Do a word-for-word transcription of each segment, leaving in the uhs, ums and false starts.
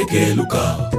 Dekeluka.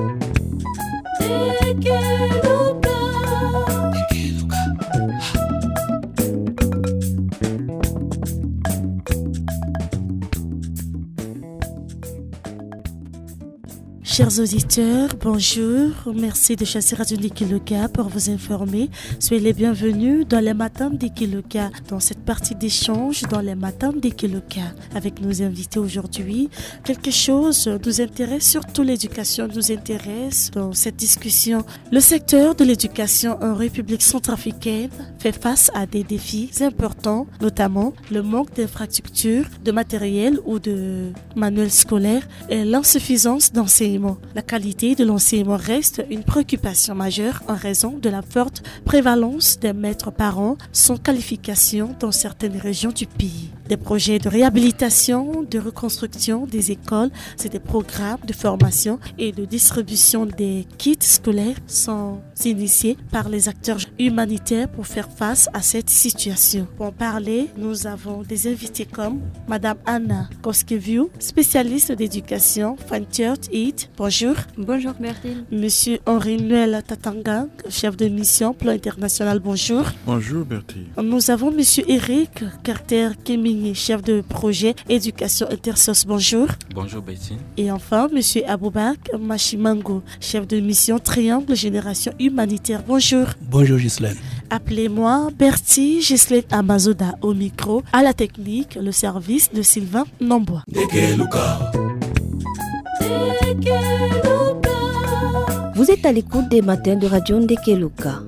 Chers auditeurs, bonjour. Merci de choisir Radio Dekeluka pour vous informer. Soyez les bienvenus dans les matins Dekeluka, dans cette partie d'échange dans les matins Dekeluka. Avec nos invités aujourd'hui, quelque chose nous intéresse, surtout l'éducation nous intéresse dans cette discussion. Le secteur de l'éducation en République centrafricaine fait face à des défis importants, notamment le manque d'infrastructures, de matériel ou de manuels scolaires et l'insuffisance d'enseignement. La qualité de l'enseignement reste une préoccupation majeure en raison de la forte prévalence des maîtres parents sans qualification dans certaines régions du pays. Des projets de réhabilitation, de reconstruction des écoles, c'est des programmes de formation et de distribution des kits scolaires sont initiés par les acteurs humanitaires pour faire face à cette situation. Pour en parler, nous avons des invités comme Madame Anna Koskeviu, spécialiste d'éducation, Fanchurch Eat. Bonjour. Bonjour Bertine. Monsieur Henri Noël Tatanga, chef de mission Plan International. Bonjour. Bonjour Bertine. Nous avons Monsieur Eric Carter Kemini, chef de projet Éducation Intersos. Bonjour. Bonjour Bertine. Et enfin Monsieur Aboubak Machimango, chef de mission Triangle Génération Humanitaire. Bonjour. Bonjour Ghislaine. Appelez-moi Bertie Ghislaine Amazoda au micro, à la technique, le service de Sylvain Nambois. Dekeluka. Vous êtes à l'écoute des matins de Radio Dekeluka.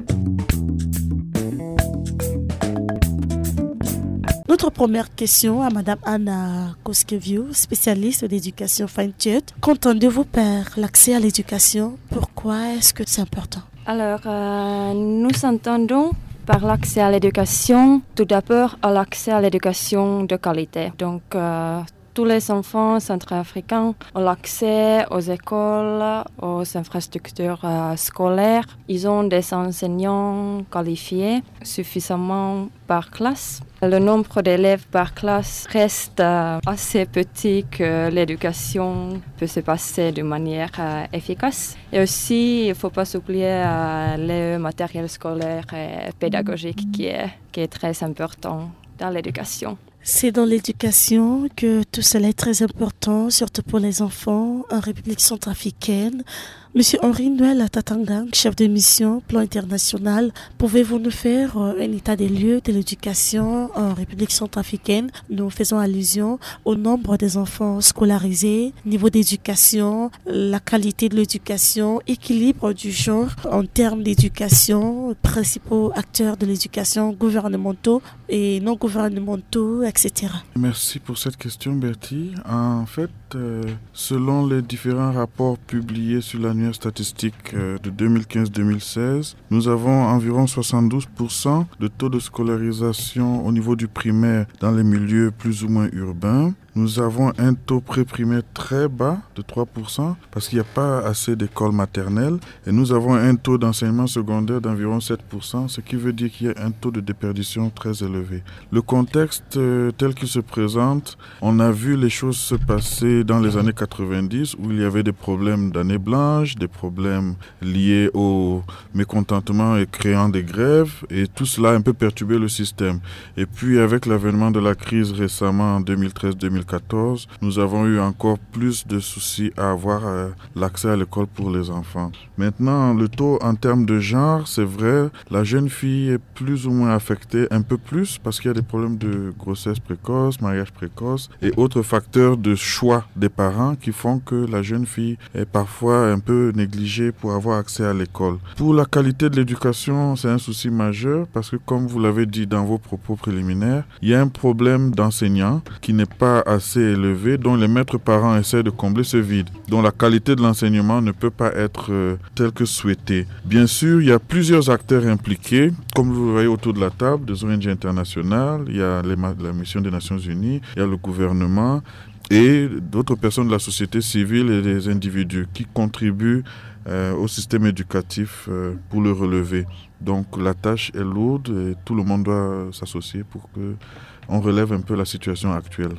Notre première question à Madame Anna Koskeviu, spécialiste d'éducation Fanchurch. Qu'entendez-vous par l'accès à l'éducation? Pourquoi est-ce que c'est important? Alors, euh, nous entendons par l'accès à l'éducation, tout d'abord à l'accès à l'éducation de qualité. Donc, euh, tous les enfants centrafricains ont l'accès aux écoles, aux infrastructures euh, scolaires. Ils ont des enseignants qualifiés suffisamment par classe. Le nombre d'élèves par classe reste euh, assez petit que l'éducation peut se passer de manière euh, efficace. Et aussi, il ne faut pas oublier euh, le matériel scolaire et pédagogique qui est, qui est très important dans l'éducation. C'est dans l'éducation que tout cela est très important, surtout pour les enfants en République centrafricaine. Monsieur Henri Noël Tatanga, chef de mission Plan International, pouvez-vous nous faire un état des lieux de l'éducation en République centrafricaine? Nous faisons allusion au nombre des enfants scolarisés, niveau d'éducation, la qualité de l'éducation, équilibre du genre en termes d'éducation, principaux acteurs de l'éducation, gouvernementaux et non gouvernementaux, et cetera. Merci pour cette question Bertie. En fait, euh, selon les différents rapports publiés sur l'annuaire statistique euh, de deux mille quinze deux mille seize, nous avons environ soixante-douze pour cent de taux de scolarisation au niveau du primaire dans les milieux plus ou moins urbains. Nous avons un taux pré-primaire très bas de trois pour cent parce qu'il n'y a pas assez d'écoles maternelles et nous avons un taux d'enseignement secondaire d'environ sept pour cent, ce qui veut dire qu'il y a un taux de déperdition très élevé. Le contexte euh, tel qu'il se présente, on a vu les choses se passer dans les années quatre-vingt-dix où il y avait des problèmes d'année blanche, des problèmes liés au mécontentement et créant des grèves et tout cela a un peu perturbé le système. Et puis avec l'avènement de la crise récemment en deux mille treize deux mille quatorze, nous avons eu encore plus de soucis à avoir euh, l'accès à l'école pour les enfants. Maintenant, le taux en termes de genre, c'est vrai, la jeune fille est plus ou moins affectée, un peu plus, parce qu'il y a des problèmes de grossesse précoce, mariage précoce et autres facteurs de choix des parents qui font que la jeune fille est parfois un peu négligée pour avoir accès à l'école. Pour la qualité de l'éducation, c'est un souci majeur parce que, comme vous l'avez dit dans vos propos préliminaires, il y a un problème d'enseignants qui n'est pas assez élevé, dont les maîtres parents essaient de combler ce vide, dont la qualité de l'enseignement ne peut pas être euh, telle que souhaitée. Bien sûr, il y a plusieurs acteurs impliqués, comme vous le voyez autour de la table, des O N G internationales, il y a les, la mission des Nations Unies, il y a le gouvernement et d'autres personnes de la société civile et des individus qui contribuent euh, au système éducatif euh, pour le relever. Donc la tâche est lourde et tout le monde doit s'associer pour qu'on relève un peu la situation actuelle.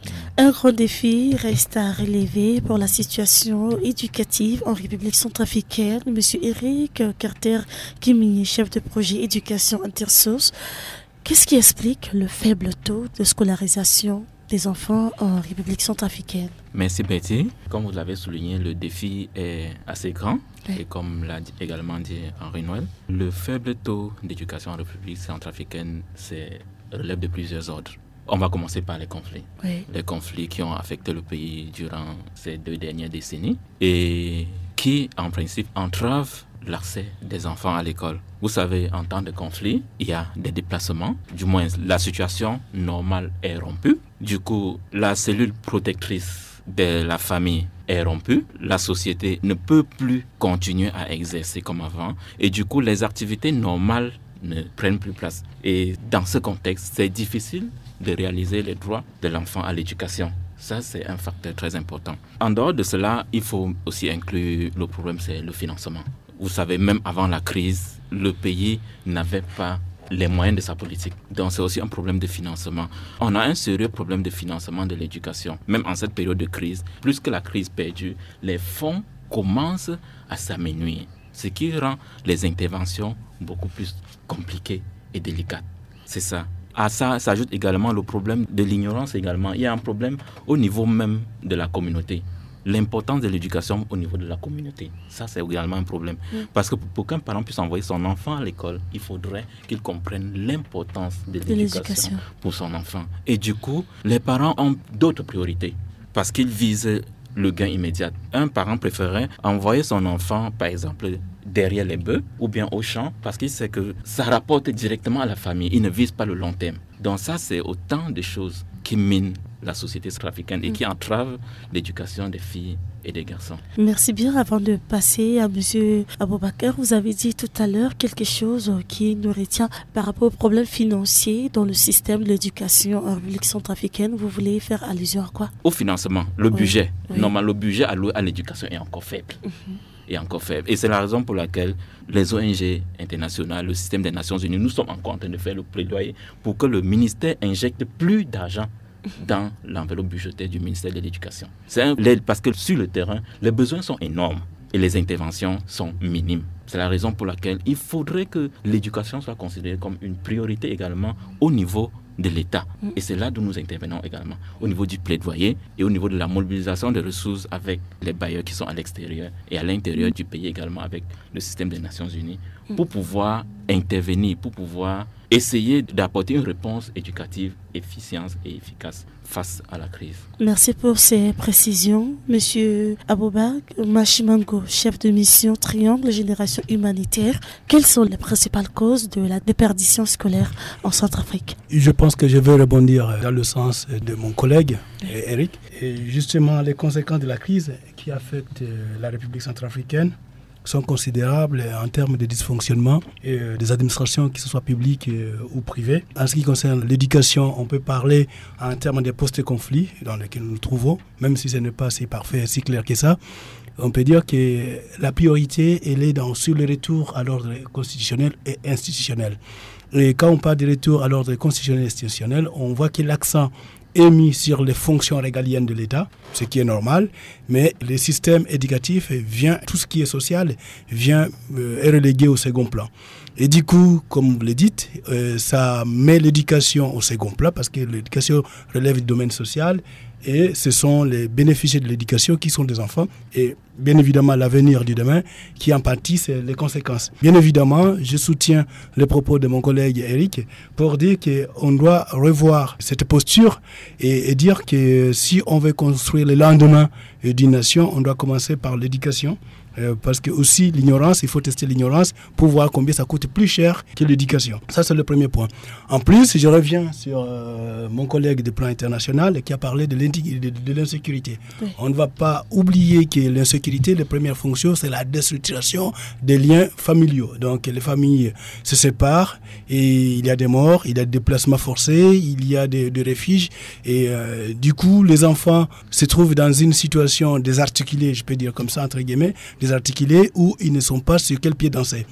Un grand défi reste à relever pour la situation éducative en République centrafricaine. Monsieur Eric Carter-Kimi, chef de projet éducation intersource, qu'est-ce qui explique le faible taux de scolarisation des enfants en République centrafricaine? Merci Betty. Comme vous l'avez souligné, le défi est assez grand. Oui. Et comme l'a également dit Henri Noël, le faible taux d'éducation en République centrafricaine c'est, relève de plusieurs ordres. On va commencer par les conflits. Oui. Les conflits qui ont affecté le pays durant ces deux dernières décennies et qui, en principe, entravent l'accès des enfants à l'école. Vous savez, en temps de conflit, il y a des déplacements. Du moins, la situation normale est rompue. Du coup, la cellule protectrice de la famille est rompue. La société ne peut plus continuer à exercer comme avant. Et du coup, les activités normales ne prennent plus place. Et dans ce contexte, c'est difficile de réaliser les droits de l'enfant à l'éducation. Ça, c'est un facteur très important. En dehors de cela, il faut aussi inclure le problème, c'est le financement. Vous savez, même avant la crise, le pays n'avait pas les moyens de sa politique. Donc, c'est aussi un problème de financement. On a un sérieux problème de financement de l'éducation. Même en cette période de crise, plus que la crise perdue, les fonds commencent à s'amenuire, ce qui rend les interventions beaucoup plus compliquées et délicates. C'est ça. À ça s'ajoute également le problème de l'ignorance également. Il y a un problème au niveau même de la communauté. L'importance de l'éducation au niveau de la communauté. Ça, c'est également un problème. Mmh. Parce que pour qu'un parent puisse envoyer son enfant à l'école, il faudrait qu'il comprenne l'importance de, de l'éducation, l'éducation pour son enfant. Et du coup, les parents ont d'autres priorités parce qu'ils visent le gain immédiat. Un parent préférait envoyer son enfant, par exemple, derrière les bœufs ou bien au champ parce qu'il sait que ça rapporte directement à la famille. Il ne vise pas le long terme. Donc ça, c'est autant de choses qui minent la société centrafricaine et qui entravent l'éducation des filles et des garçons. Merci bien. Avant de passer à M. Aboubakar, vous avez dit tout à l'heure quelque chose qui nous retient par rapport aux problèmes financiers dans le système de l'éducation en République centrafricaine. Vous voulez faire allusion à quoi? Au financement, le oui. budget. Oui. Normalement, le budget alloué à l'éducation est encore faible. Mm-hmm. Est encore faible. Et c'est la raison pour laquelle les O N G internationales, le système des Nations Unies, nous sommes encore en train de faire le plaidoyer pour que le ministère injecte plus d'argent dans l'enveloppe budgétaire du ministère de l'Éducation. C'est un, parce que sur le terrain, les besoins sont énormes et les interventions sont minimes. C'est la raison pour laquelle il faudrait que l'éducation soit considérée comme une priorité également au niveau de l'État. Et c'est là d'où nous intervenons également, au niveau du plaidoyer et au niveau de la mobilisation des ressources avec les bailleurs qui sont à l'extérieur et à l'intérieur du pays également avec le système des Nations Unies pour pouvoir intervenir, pour pouvoir essayer d'apporter une réponse éducative efficiente et efficace face à la crise. Merci pour ces précisions. Monsieur Aboubakar Machimango, chef de mission Triangle Génération Humanitaire, quelles sont les principales causes de la déperdition scolaire en Centrafrique? Je pense que je vais rebondir dans le sens de mon collègue Eric. Et justement, les conséquences de la crise qui affectent la République centrafricaine sont considérables en termes de dysfonctionnement et des administrations, que ce soit publiques ou privées. En ce qui concerne l'éducation, on peut parler en termes des post-conflits dans lesquels nous nous trouvons, même si ce n'est pas si parfait, si clair que ça. On peut dire que la priorité, elle est dans, sur le retour à l'ordre constitutionnel et institutionnel. Et quand on parle de retour à l'ordre constitutionnel et institutionnel, on voit que l'accent est mis sur les fonctions régaliennes de l'État, ce qui est normal, mais le système éducatif vient, tout ce qui est social vient euh, est relégué au second plan. Et du coup, comme vous le dites, euh, ça met l'éducation au second plan parce que l'éducation relève du domaine social et ce sont les bénéficiaires de l'éducation qui sont des enfants et bien évidemment l'avenir du demain qui en pâtissent les conséquences. Bien évidemment, je soutiens les propos de mon collègue Eric pour dire qu'on doit revoir cette posture et, et dire que si on veut construire le lendemain d'une nation, on doit commencer par l'éducation. Euh, parce que aussi l'ignorance, il faut tester l'ignorance pour voir combien ça coûte plus cher que l'éducation. Ça, c'est le premier point. En plus, je reviens sur euh, mon collègue de plan international qui a parlé de, de, de l'insécurité. Oui. On ne va pas oublier que l'insécurité, la première fonction, c'est la destructuration des liens familiaux. Donc, les familles se séparent et il y a des morts, il y a des déplacements forcés, il y a des, des refuges. Et euh, du coup, les enfants se trouvent dans une situation désarticulée, je peux dire comme ça, entre guillemets, désarticulés où ils ne sont pas sur quel pied danser.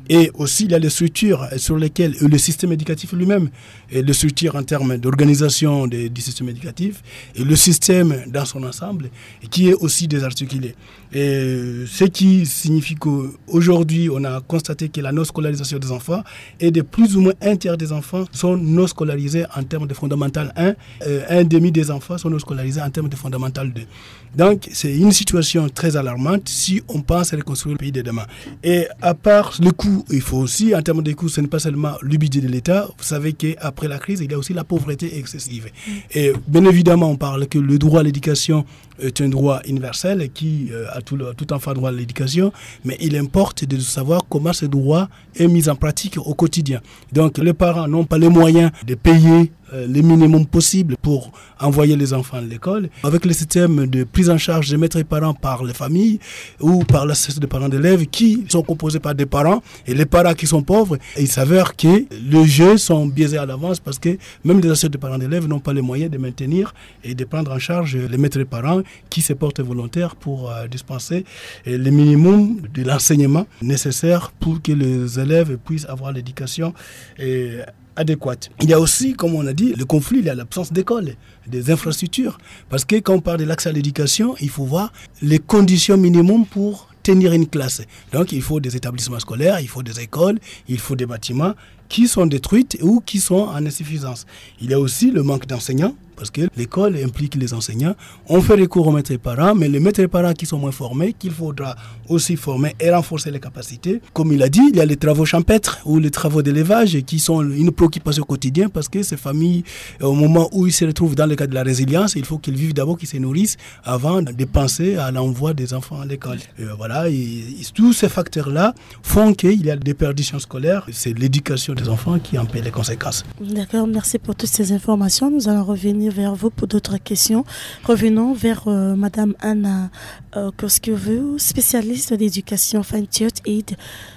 Et aussi, il y a les structures sur lesquelles le système éducatif lui-même, et les structures en termes d'organisation de, du système éducatif, et le système dans son ensemble, qui est aussi désarticulé. Et ce qui signifie qu'aujourd'hui, on a constaté que la non-scolarisation des enfants et de plus ou moins un tiers des enfants sont non scolarisés en termes de fondamental un, euh, un demi des enfants sont non scolarisés en termes de fondamental deux. Donc, c'est une situation très alarmante si on pense à reconstruire le pays de demain. Et à part le coût, il faut aussi, en termes de coûts, ce n'est pas seulement le budget de l'État. Vous savez qu'après la crise, il y a aussi la pauvreté excessive. Et bien évidemment, on parle que le droit à l'éducation est un droit universel qui euh, a tout, le, tout enfant droit à l'éducation, mais il importe de savoir comment ce droit est mis en pratique au quotidien. Donc, les parents n'ont pas les moyens de payer euh, le minimum possible pour envoyer les enfants à l'école. Avec le système de prise en charge des maîtres et parents par les familles ou par l'association de parents d'élèves qui sont composés par des parents et les parents qui sont pauvres, il s'avère que les jeux sont biaisés à l'avance parce que même les associations de parents d'élèves n'ont pas les moyens de maintenir et de prendre en charge les maîtres et parents qui se portent volontaires pour euh, dispenser euh, le minimum de l'enseignement nécessaire pour que les élèves puissent avoir l'éducation euh, adéquate. Il y a aussi, comme on a dit, le conflit, il y a l'absence d'école, des infrastructures. Parce que quand on parle de l'accès à l'éducation, il faut voir les conditions minimum pour tenir une classe. Donc, il faut des établissements scolaires, il faut des écoles, il faut des bâtiments qui sont détruits ou qui sont en insuffisance. Il y a aussi le manque d'enseignants, parce que l'école implique les enseignants. On fait recours aux maîtres et parents, mais les maîtres et parents qui sont moins formés, qu'il faudra aussi former et renforcer les capacités. Comme il a dit, il y a les travaux champêtres ou les travaux d'élevage qui sont une préoccupation quotidienne parce que ces familles, au moment où ils se retrouvent dans le cadre de la résilience, il faut qu'ils vivent d'abord, qu'ils se nourrissent avant de penser à l'envoi des enfants à l'école. Et voilà, et, et tous ces facteurs-là font qu'il y a des perditions scolaires. C'est l'éducation des enfants qui en paie les conséquences. D'accord, merci pour toutes ces informations. Nous allons revenir vers vous pour d'autres questions. Revenons vers euh, Madame Anna euh, Koskivu, spécialiste d'éducation Fine-Tooth Aid.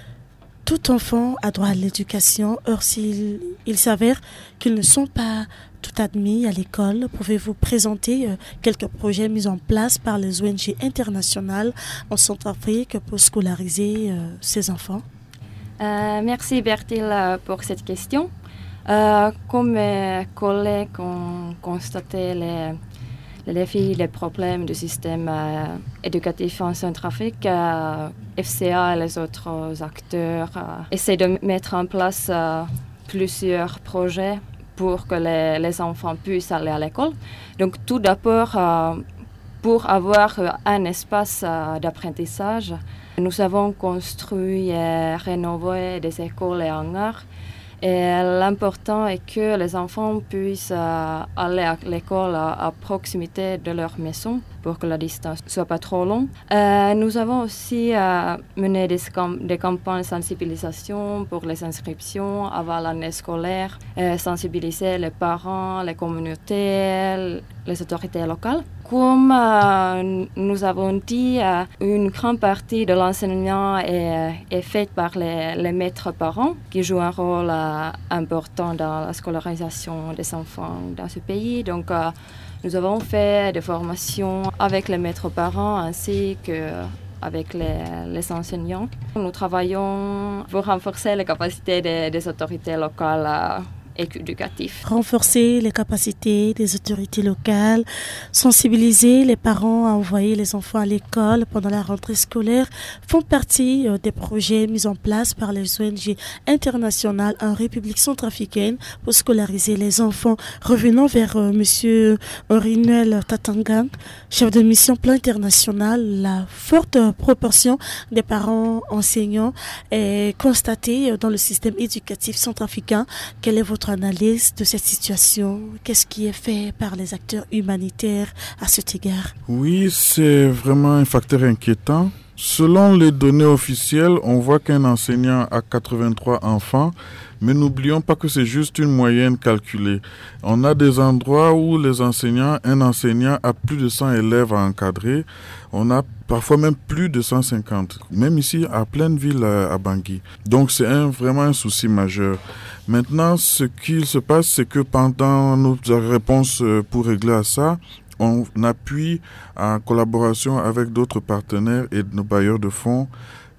Tout enfant a droit à l'éducation. Or, s'il il s'avère qu'ils ne sont pas tout admis à l'école, pouvez-vous présenter euh, quelques projets mis en place par les O N G internationales en Centrafrique pour scolariser euh, ces enfants? Euh, merci Bertil pour cette question. Euh, comme mes collègues ont constaté les, les défis, les problèmes du système euh, éducatif en Centrafrique, euh, F C A et les autres acteurs euh, essaient de mettre en place euh, plusieurs projets pour que les, les enfants puissent aller à l'école. Donc tout d'abord, euh, pour avoir un espace euh, d'apprentissage, nous avons construit et rénové des écoles et hangars. Et l'important est que les enfants puissent euh, aller à l'école à, à proximité de leur maison pour que la distance ne soit pas trop longue. Euh, nous avons aussi euh, mené des, des campagnes de sensibilisation pour les inscriptions avant l'année scolaire, euh, sensibiliser les parents, les communautés, les autorités locales. Comme euh, nous avons dit, euh, une grande partie de l'enseignement est, est faite par les, les maîtres parents qui jouent un rôle euh, important dans la scolarisation des enfants dans ce pays. Donc, euh, nous avons fait des formations avec les maîtres parents ainsi qu'avec les, les enseignants. Nous travaillons pour renforcer les capacités des, des autorités locales euh, éducatif. Renforcer les capacités des autorités locales, sensibiliser les parents à envoyer les enfants à l'école pendant la rentrée scolaire font partie euh, des projets mis en place par les O N G internationales en République centrafricaine pour scolariser les enfants. Revenons vers euh, M. Henri-Noël Tatangang, chef de mission plan international. La forte proportion des parents enseignants est constatée dans le système éducatif centrafricain. Quelle est votre analyse de cette situation? Qu'est-ce qui est fait par les acteurs humanitaires à cet égard? Oui, c'est vraiment un facteur inquiétant. Selon les données officielles, on voit qu'un enseignant a quatre-vingt-trois enfants, mais n'oublions pas que c'est juste une moyenne calculée. On a des endroits où les enseignants, un enseignant a plus de cent élèves à encadrer. On a parfois même plus de cent cinquante, même ici à Plaineville, à Bangui. Donc c'est un, vraiment un souci majeur. Maintenant, ce qu'il se passe, c'est que pendant notre réponse pour régler à ça, on appuie en collaboration avec d'autres partenaires et nos bailleurs de fonds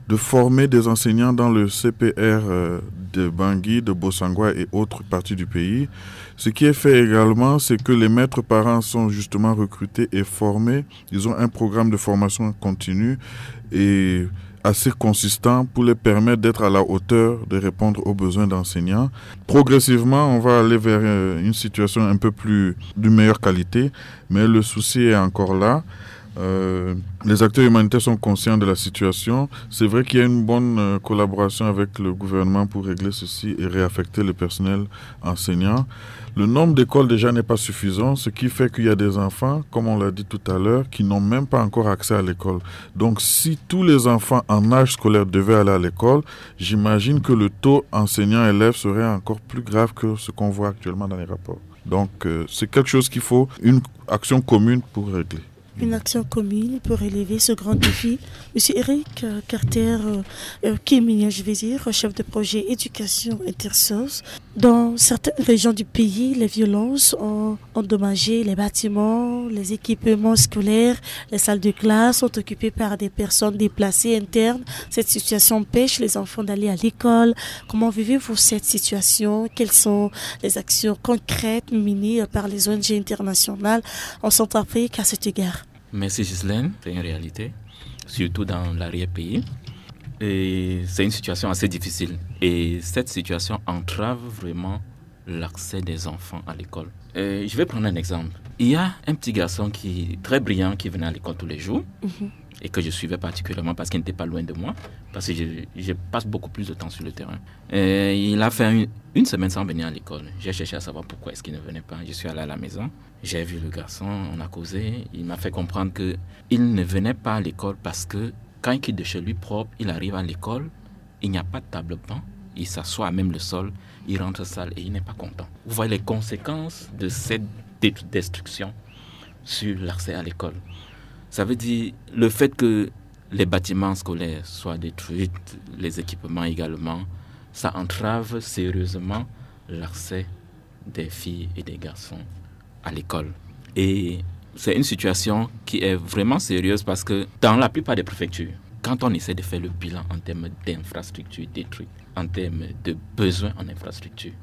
de former des enseignants dans le C P R de Bangui, de Bossangwa et autres parties du pays. Ce qui est fait également, c'est que les maîtres parents sont justement recrutés et formés. Ils ont un programme de formation continue et assez consistant pour les permettre d'être à la hauteur de répondre aux besoins d'enseignants. Progressivement, on va aller vers une situation un peu plus de meilleure qualité, mais le souci est encore là. Euh, les acteurs humanitaires sont conscients de la situation. C'est vrai qu'il y a une bonne euh, collaboration avec le gouvernement pour régler ceci et réaffecter le personnel enseignant. Le nombre d'écoles déjà n'est pas suffisant, ce qui fait qu'il y a des enfants, comme on l'a dit tout à l'heure, qui n'ont même pas encore accès à l'école. Donc si tous les enfants en âge scolaire devaient aller à l'école, j'imagine que le taux enseignant-élève serait encore plus grave que ce qu'on voit actuellement dans les rapports. Donc euh, c'est quelque chose qu'il faut une action commune pour régler. Une action commune pour relever ce grand défi. Monsieur Eric euh, Carter, euh, euh, Kémia, je vais dire, chef de projet éducation intersource. Dans certaines régions du pays, les violences ont endommagé les bâtiments, les équipements scolaires, les salles de classe sont occupées par des personnes déplacées internes. Cette situation empêche les enfants d'aller à l'école. Comment vivez-vous cette situation? Quelles sont les actions concrètes menées par les O N G internationales en Centrafrique à cet égard? Merci Ghislaine, c'est une réalité, surtout dans l'arrière-pays. Et c'est une situation assez difficile. Et cette situation entrave vraiment l'accès des enfants à l'école. Et je vais prendre un exemple. Il y a un petit garçon qui très brillant qui venait à l'école tous les jours mm-hmm. et que je suivais particulièrement parce qu'il n'était pas loin de moi, parce que je, je passe beaucoup plus de temps sur le terrain. Et il a fait une, une semaine sans venir à l'école. J'ai cherché à savoir pourquoi est-ce qu'il ne venait pas. Je suis allé à la maison. J'ai vu le garçon, on a causé. Il m'a fait comprendre qu'il ne venait pas à l'école parce que quand il quitte de chez lui propre, il arrive à l'école, il n'y a pas de table-banc, il s'assoit à même le sol, il rentre sale et il n'est pas content. Vous voyez les conséquences de cette destruction sur l'accès à l'école. Ça veut dire le fait que les bâtiments scolaires soient détruits, les équipements également, ça entrave sérieusement l'accès des filles et des garçons à l'école. Et c'est une situation qui est vraiment sérieuse parce que dans la plupart des préfectures, quand on essaie de faire le bilan en termes d'infrastructures détruites, en termes de besoins en infrastructures,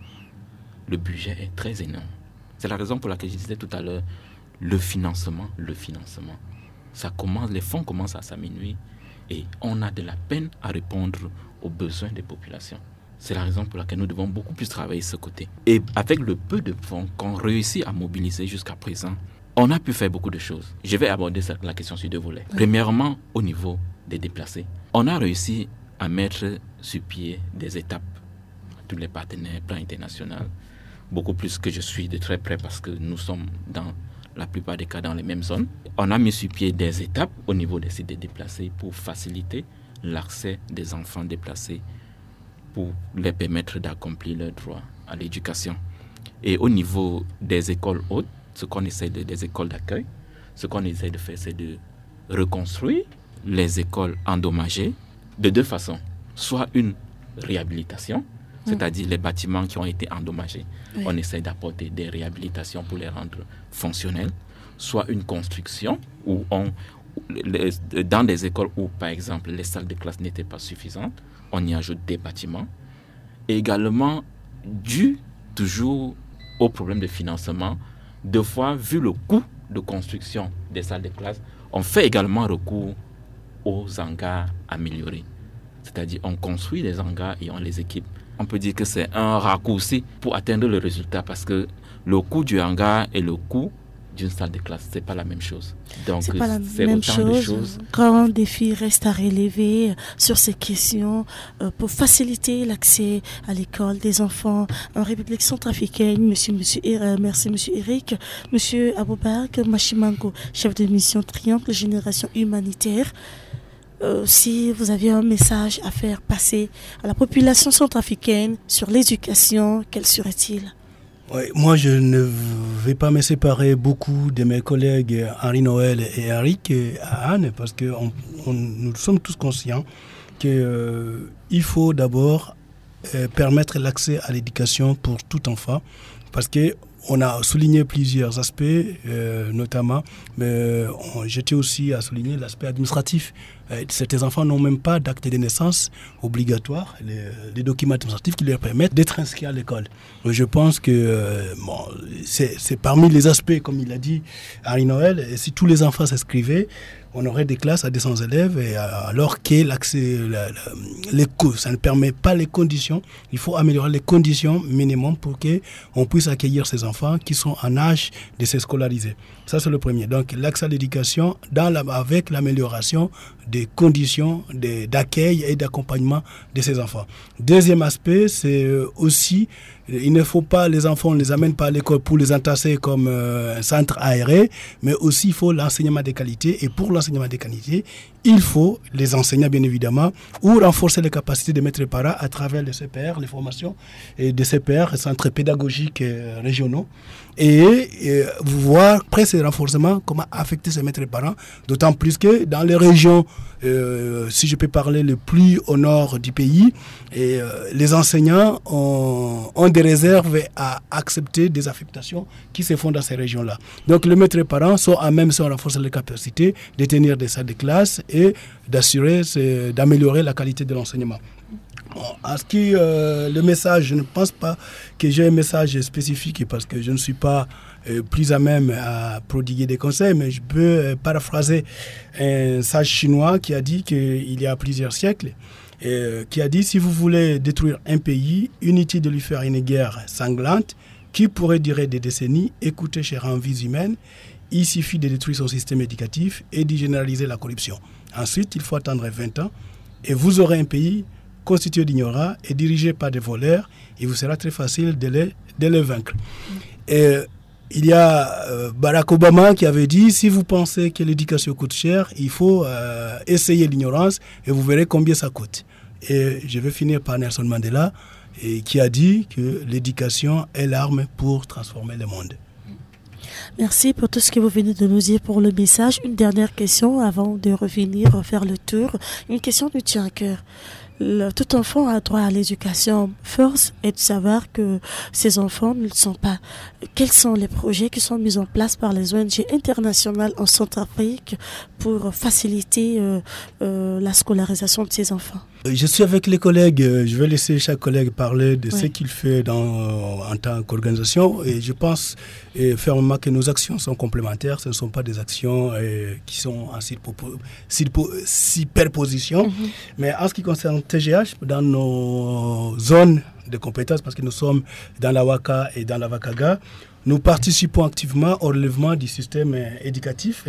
le budget est très énorme. C'est la raison pour laquelle je disais tout à l'heure, le financement, le financement. Ça commence, les fonds commencent à s'amenuire et on a de la peine à répondre aux besoins des populations. C'est la raison pour laquelle nous devons beaucoup plus travailler ce côté. Et avec le peu de fonds qu'on réussit à mobiliser jusqu'à présent, on a pu faire beaucoup de choses. Je vais aborder la question sur deux volets. Oui. Premièrement, au niveau des déplacés. On a réussi à mettre sur pied des étapes. Tous les partenaires, plan international, beaucoup plus que je suis de très près parce que nous sommes dans la plupart des cas dans les mêmes zones. On a mis sur pied des étapes au niveau des sites des déplacés pour faciliter l'accès des enfants déplacés, pour les permettre d'accomplir leurs droits à l'éducation. Et au niveau des écoles hautes, ce qu'on essaie de, des écoles d'accueil, ce qu'on essaie de faire, c'est de reconstruire les écoles endommagées de deux façons. Soit une réhabilitation, mmh. c'est-à-dire les bâtiments qui ont été endommagés. Oui. On essaie d'apporter des réhabilitations pour les rendre fonctionnels. Soit une construction où on, les, dans des écoles où, par exemple, les salles de classe n'étaient pas suffisantes, on y ajoute des bâtiments. Et également, dû toujours au problème de financement, deux fois, vu le coût de construction des salles de classe, on fait également recours aux hangars améliorés. C'est-à-dire, on construit des hangars et on les équipe. On peut dire que c'est un raccourci pour atteindre le résultat parce que le coût du hangar et le coût d'une salle de classe, c'est pas la même chose. Donc, c'est pas la c'est même autant chose. de choses. Grand défi reste à relever sur ces questions euh, pour faciliter l'accès à l'école des enfants en République centrafricaine. Monsieur, monsieur, euh, merci, monsieur Eric. Monsieur Aboubak Machimango, chef de mission Triangle Génération Humanitaire. Euh, si vous aviez un message à faire passer à la population centrafricaine sur l'éducation, quel serait-il? Oui, moi, je ne vais pas me séparer beaucoup de mes collègues Henri Noël et Eric et Anne parce que on, on, nous sommes tous conscients qu'il euh, faut d'abord euh, permettre l'accès à l'éducation pour tout enfant parce que on a souligné plusieurs aspects, euh, notamment, mais on, j'étais aussi à souligner l'aspect administratif Euh, certains enfants n'ont même pas d'acte de naissance obligatoire, les, les documents administratifs qui leur permettent d'être inscrits à l'école. Je pense que euh, bon, c'est, c'est parmi les aspects, comme il a dit Henri Noël, et si tous les enfants s'inscrivaient, on aurait des classes à deux cents élèves, et alors que l'accès, la, la, les, ça ne permet pas les conditions. Il faut améliorer les conditions minimum pour qu'on puisse accueillir ces enfants qui sont en âge de se scolariser. Ça, c'est le premier. Donc, l'accès à l'éducation dans la, avec l'amélioration des conditions de, d'accueil et d'accompagnement de ces enfants. Deuxième aspect, c'est aussi, il ne faut pas, les enfants, on ne les amène pas à l'école pour les entasser comme euh, un centre aéré, mais aussi il faut l'enseignement de qualité. Et pour l'enseignement de qualité, il faut les enseignants, bien évidemment, ou renforcer les capacités des maîtres et parents à travers les C P R, les formations et des C P R, centres pédagogiques euh, régionaux. Et, et voir, après ces renforcements, comment affecter ces maîtres et parents, d'autant plus que dans les régions, euh, si je peux parler le plus au nord du pays, et, euh, les enseignants ont, ont des réserves à accepter des affectations qui se font dans ces régions-là. Donc les maîtres et parents sont à même si on renforce les capacités de tenir des salles de classe et d'assurer, d'améliorer la qualité de l'enseignement. Bon, en ce qui euh, le message, je ne pense pas que j'ai un message spécifique parce que je ne suis pas euh, plus à même à prodiguer des conseils, mais je peux euh, paraphraser un sage chinois qui a dit qu'il y a plusieurs siècles, euh, qui a dit si vous voulez détruire un pays, inutile de lui faire une guerre sanglante qui pourrait durer des décennies, écoutez chère en vies humaines, il suffit de détruire son système éducatif et de généraliser la corruption. Ensuite, il faut attendre vingt ans et vous aurez un pays constitué d'ignorants et dirigé par des voleurs, il vous sera très facile de les, de les vaincre. Et il y a euh, Barack Obama qui avait dit, si vous pensez que l'éducation coûte cher, il faut euh, essayer l'ignorance et vous verrez combien ça coûte. Et je vais finir par Nelson Mandela, et qui a dit que l'éducation est l'arme pour transformer le monde. Merci pour tout ce que vous venez de nous dire pour le message. Une dernière question avant de revenir faire le tour. Une question nous tient à cœur. Le, tout enfant a droit à l'éducation. Force est de savoir que ces enfants ne le sont pas. Quels sont les projets qui sont mis en place par les O N G internationales en Centrafrique pour faciliter euh, euh, la scolarisation de ces enfants? Je suis avec les collègues, je vais laisser chaque collègue parler de oui. ce qu'il fait dans, en tant qu'organisation et je pense et fermement que nos actions sont complémentaires, ce ne sont pas des actions et, qui sont en superposition, mm-hmm. mais en ce qui concerne T G H, dans nos zones de compétences, parce que nous sommes dans la Waka et dans la Wakaga, nous participons activement au relèvement du système éducatif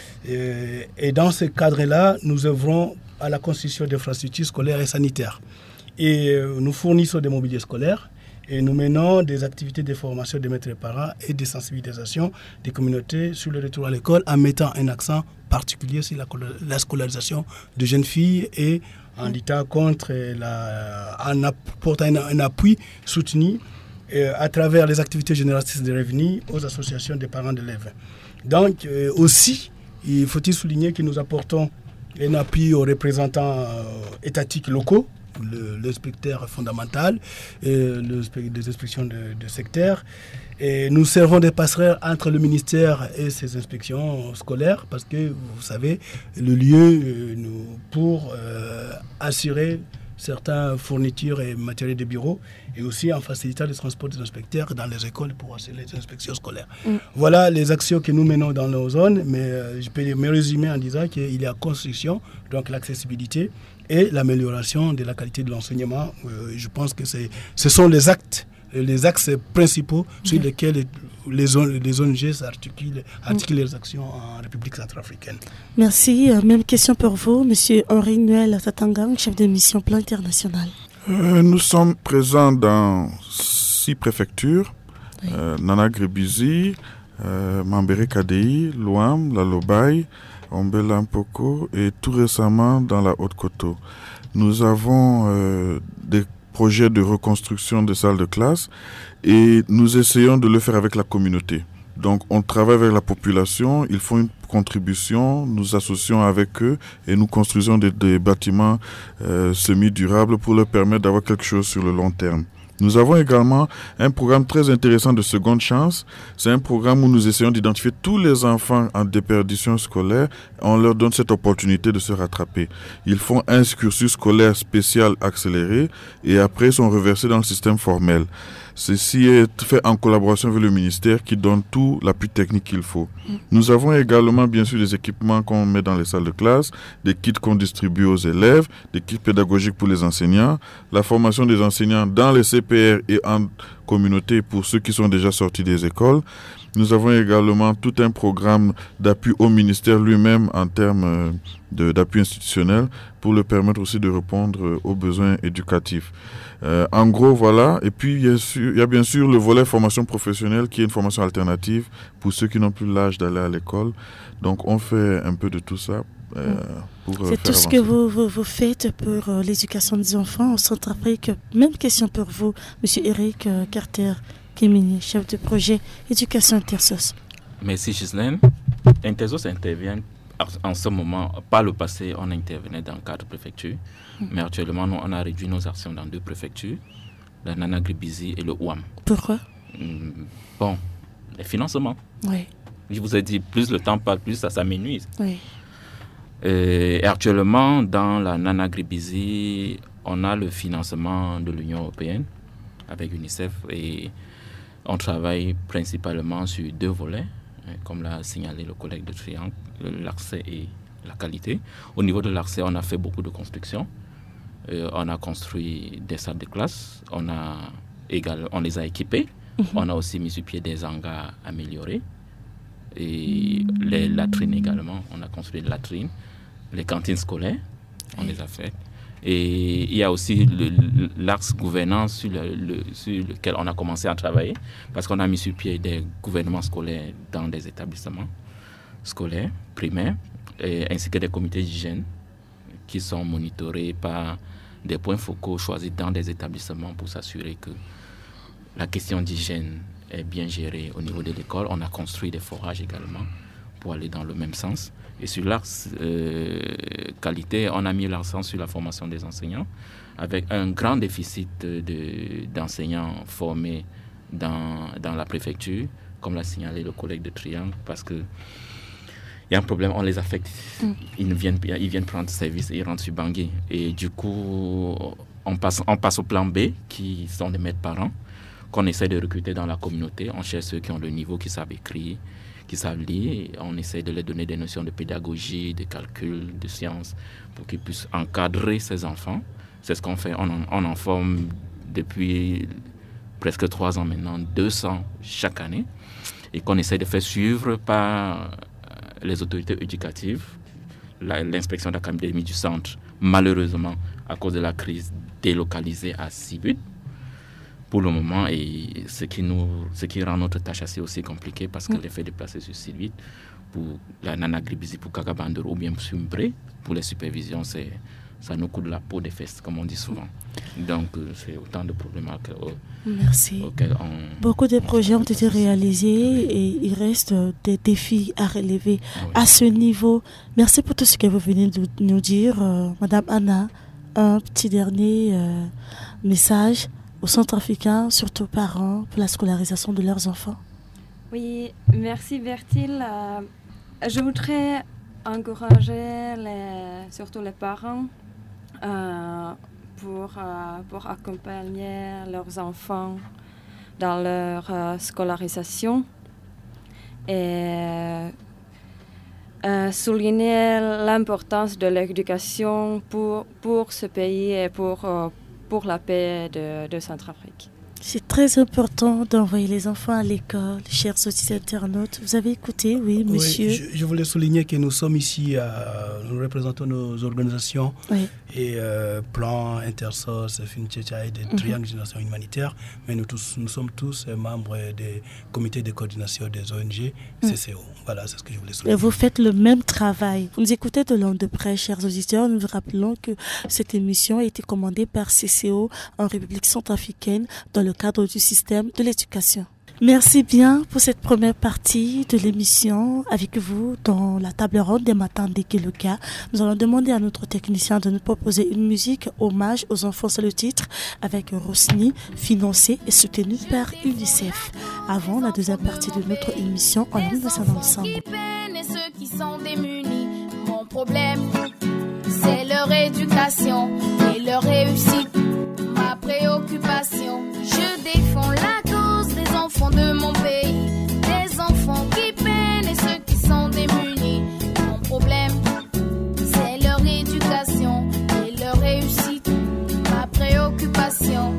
et, et dans ce cadre-là, nous œuvrons à la construction d'infrastructures scolaires et sanitaires. Et nous fournissons des mobiliers scolaires et nous menons des activités de formation des maîtres et parents et de sensibilisation des communautés sur le retour à l'école en mettant un accent particulier sur la, la scolarisation de jeunes filles et en luttant contre la, en apportant un, un appui soutenu euh, à travers les activités génératrices de revenus aux associations des parents d'élèves. Donc euh, aussi, il faut-il souligner que nous apportons un appui aux représentants euh, étatiques locaux, le, l'inspecteur fondamental, et le, les inspections de, de secteur. Et nous servons des passerelles entre le ministère et ces inspections scolaires parce que, vous savez, le lieu euh, nous, pour euh, assurer certaines fournitures et matériels de bureau et aussi en facilitant le transport des inspecteurs dans les écoles pour assurer les inspections scolaires. Mm. Voilà les actions que nous menons dans nos zones, mais euh, je peux me résumer en disant qu'il y a construction, donc l'accessibilité et l'amélioration de la qualité de l'enseignement. Euh, je pense que c'est, ce sont les actes, les axes principaux sur mmh. lesquels les, zones, les O N G s'articulent, articulent mmh. leurs actions en République centrafricaine. Merci. Euh, même question pour vous, M. Henri Noël Tatangang, chef de mission Plan International. Euh, nous sommes présents dans six préfectures, oui. euh, Nana Grébizi, euh, Mambere Kadei, Louam, La Lobaye, Ombela Mpoko et tout récemment dans la Haute-Koto. Nous avons euh, des projets de reconstruction des salles de classe et nous essayons de le faire avec la communauté. Donc on travaille avec la population, ils font une contribution, nous associons avec eux et nous construisons des, des bâtiments euh, semi-durables pour leur permettre d'avoir quelque chose sur le long terme. Nous avons également un programme très intéressant de seconde chance. C'est un programme où nous essayons d'identifier tous les enfants en déperdition scolaire. On leur donne cette opportunité de se rattraper. Ils font un cursus scolaire spécial accéléré et après sont reversés dans le système formel. Ceci est fait en collaboration avec le ministère qui donne tout l'appui technique qu'il faut. Nous avons également bien sûr des équipements qu'on met dans les salles de classe, des kits qu'on distribue aux élèves, des kits pédagogiques pour les enseignants, la formation des enseignants dans les C P R et en communauté pour ceux qui sont déjà sortis des écoles. Nous avons également tout un programme d'appui au ministère lui-même en termes de, d'appui institutionnel pour le permettre aussi de répondre aux besoins éducatifs. Euh, en gros, voilà. Et puis, il y, a sûr, il y a bien sûr le volet formation professionnelle qui est une formation alternative pour ceux qui n'ont plus l'âge d'aller à l'école. Donc, on fait un peu de tout ça. Euh, pour, C'est faire tout ce avancer. que vous, vous, vous faites pour euh, l'éducation des enfants en Centrafrique. Même question pour vous, M. Eric euh, Carter Kimini, chef de projet éducation Intersos. Merci Ghislaine. Intersos intervient en ce moment. Par le passé, on intervenait dans quatre préfectures. Mm. Mais actuellement, nous, on a réduit nos actions dans deux préfectures, la Nana-Gribizi et le Ouam. Pourquoi? Mm, Bon, les financements. Oui. Je vous ai dit, plus le temps passe, plus ça s'amenuise. Oui. Et actuellement, dans la Nana-Gribizi, on a le financement de l'Union européenne avec UNICEF et on travaille principalement sur deux volets, comme l'a signalé le collègue de Triangle, l'accès et la qualité. Au niveau de l'accès, on a fait beaucoup de constructions. Euh, on a construit des salles de classe, on, a égal, on les a équipées. Mm-hmm. On a aussi mis sur pied des hangars améliorés. Et les latrines également, on a construit des latrines. Les cantines scolaires, on les a faites. Et il y a aussi le, l'axe gouvernance sur, le, le, sur lequel on a commencé à travailler parce qu'on a mis sur pied des gouvernements scolaires dans des établissements scolaires, primaires, et, ainsi que des comités d'hygiène qui sont monitorés par des points focaux choisis dans des établissements pour s'assurer que la question d'hygiène est bien gérée au niveau de l'école. On a construit des forages également pour aller dans le même sens. Et sur l'axe euh, qualité, on a mis l'accent sur la formation des enseignants avec un grand déficit de, d'enseignants formés dans, dans la préfecture, comme l'a signalé le collègue de Triangle, parce que il y a un problème, on les affecte, mm. ils, viennent, ils viennent prendre service et ils rentrent sur Bangui. Et du coup, on passe, on passe au plan B, qui sont des maîtres parents, qu'on essaie de recruter dans la communauté. On cherche ceux qui ont le niveau, qui savent écrire, qui savent lire. On essaie de leur donner des notions de pédagogie, de calcul, de sciences, pour qu'ils puissent encadrer ces enfants. C'est ce qu'on fait. On en, on en forme depuis presque trois ans maintenant, deux cents chaque année, et qu'on essaie de faire suivre par les autorités éducatives, la, l'inspection d'académie du centre, malheureusement, à cause de la crise, délocalisée à Sibut pour le moment, et ce qui, nous, ce qui rend notre tâche assez aussi compliquée parce que mmh. les fait déplacer sur Sibut pour la Nana-Gribizi, pour Kagabandoro ou bien sur Mbré, pour les supervisions, c'est, ça nous coûte la peau des fesses, comme on dit souvent. Donc, c'est autant de problèmes auxquels, Merci. auxquels on... Beaucoup de projets ont été réalisés et il reste des défis à relever oui. à ce niveau. Merci pour tout ce que vous venez de nous dire. Euh, Madame Anna, un petit dernier euh, message aux Centrafricains, surtout aux parents, pour la scolarisation de leurs enfants. Oui, merci Bertil. Euh, je voudrais encourager les, surtout les parents euh, pour, euh, pour accompagner leurs enfants dans leur euh, scolarisation et euh, souligner l'importance de l'éducation pour, pour ce pays et pour, euh, pour la paix de, de Centrafrique. C'est très important d'envoyer les enfants à l'école, chers auditeurs internautes. Vous avez écouté, oui, monsieur. Oui, je, je voulais souligner que nous sommes ici, euh, nous représentons nos organisations oui. et euh, Plan, Intersos, Finchecha et des mm-hmm. Triangle Génération Humanitaire, mais nous, tous, nous sommes tous membres des comités de coordination des O N G, mm. C C O. Voilà, c'est ce que je voulais souligner. Et vous faites le même travail. Vous nous écoutez de long de près, chers auditeurs. Nous vous rappelons que cette émission a été commandée par C C O en République centrafricaine dans le cadre du système de l'éducation. Merci bien pour cette première partie de l'émission avec vous dans la table ronde des matins des Kiloka. Nous allons demander à notre technicien de nous proposer une musique hommage aux enfants, c'est le titre, avec Rosny, financé et soutenu par UNICEF. Avant la deuxième partie de notre émission en ligne de Saint-Vincent. Ceux qui sont démunis, mon problème, c'est leur éducation et leur réussite. Ma préoccupation, je défends la cause des enfants de mon pays, des enfants qui peinent et ceux qui sont démunis. Mon problème, c'est leur éducation et leur réussite. Ma préoccupation.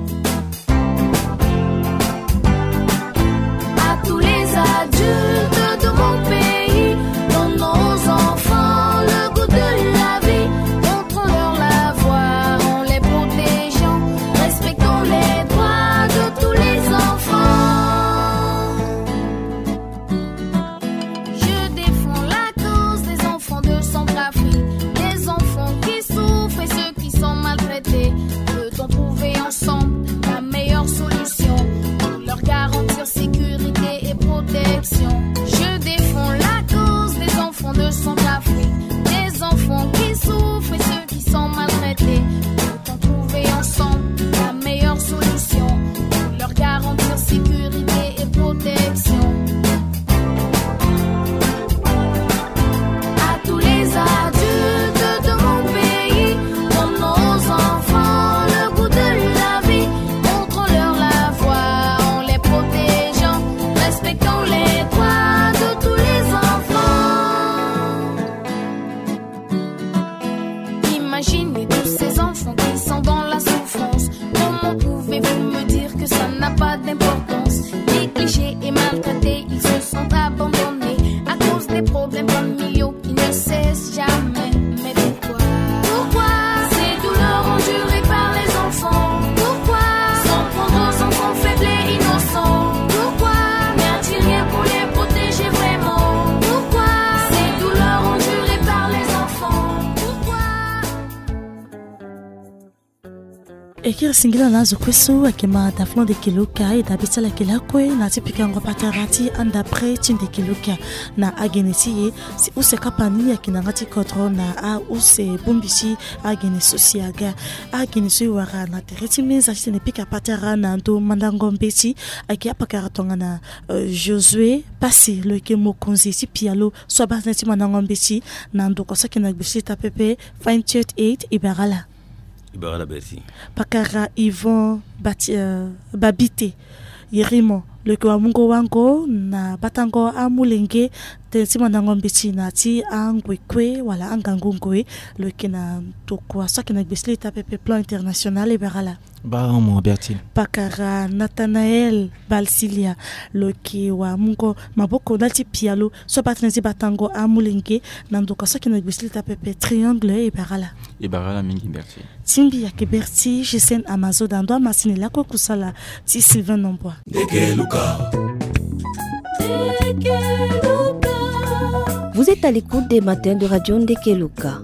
À tous les adultes de mon pays, nos enfants le goût de la vie, montrons-leur la voie en les protégeant, respectons les droits de tous les enfants. Je défends la cause des enfants de Centrafrique, des enfants qui souffrent et ceux qui sont maltraités. Peut-on trouver ensemble la meilleure solution pour leur garantir sécurité et protection? Je défends la cause des enfants de Centrafrique, des enfants qui souffrent et ceux qui sont maltraités. Peut-on trouver ensemble la meilleure solution pour leur garantir sécurité et protection? À tous les adultes de mon pays, donnons nos enfants le goût de la vie, montrons-leur la voie en les protégeant, respectons les droits de tous les enfants. Imaginez tous ces enfants qui sont dans la souffrance. Comment pouvez-vous me dire que ça n'a pas d'importance? Négligés et maltraités, ils se sont abandonnés à cause des problèmes familiaux qui ne cessent jamais. Mais pourquoi? Pourquoi ces douleurs endurées par les enfants? Pourquoi s'en prendre aux enfants faibles et innocents? Pourquoi n'y a-t-il rien pour les protéger vraiment? Pourquoi ces douleurs endurées par les enfants? Pourquoi? Ekir singila nazo kweso akema daflon de Kiloka et dabitala kilakwe na tipika ngopatarati anda pre tinde Kiloka na agenesi si use kapani akinangati kodro na a use bumbishi agene sosiaga agenesi wara na tereti meza chine pika patara na ndo mandango mbeti akia pakaratonga na uh, Josué passé le kemo konzi si pialo so basneti mandango mbeti na ndo kosa kinagbishi tapepe vingt-huit Ibarala Ibarala Berti. Pakara Yvon Bati, uh, Babite Yerimo le kwa mungo wango na batango amulenge tensi mandango mbichi na ti angwekwe wala angangungwe le kena tokwa sa kena gbesli ta pepe plan international Ibarala ba mo Berti. Pakara Nathanael Balsilia le ki wa mungo maboko dalti pialo so patnezi batango amulenge na ndoka sa kena gbesli ta pepe triangle Ibarala Ibarala mingi Berti. Timbi ya Keberti Jesen Amazo dando masini la ko kusala ti Sylvain Nombois. Vous êtes à l'écoute des matins de Radio Ndekeluka.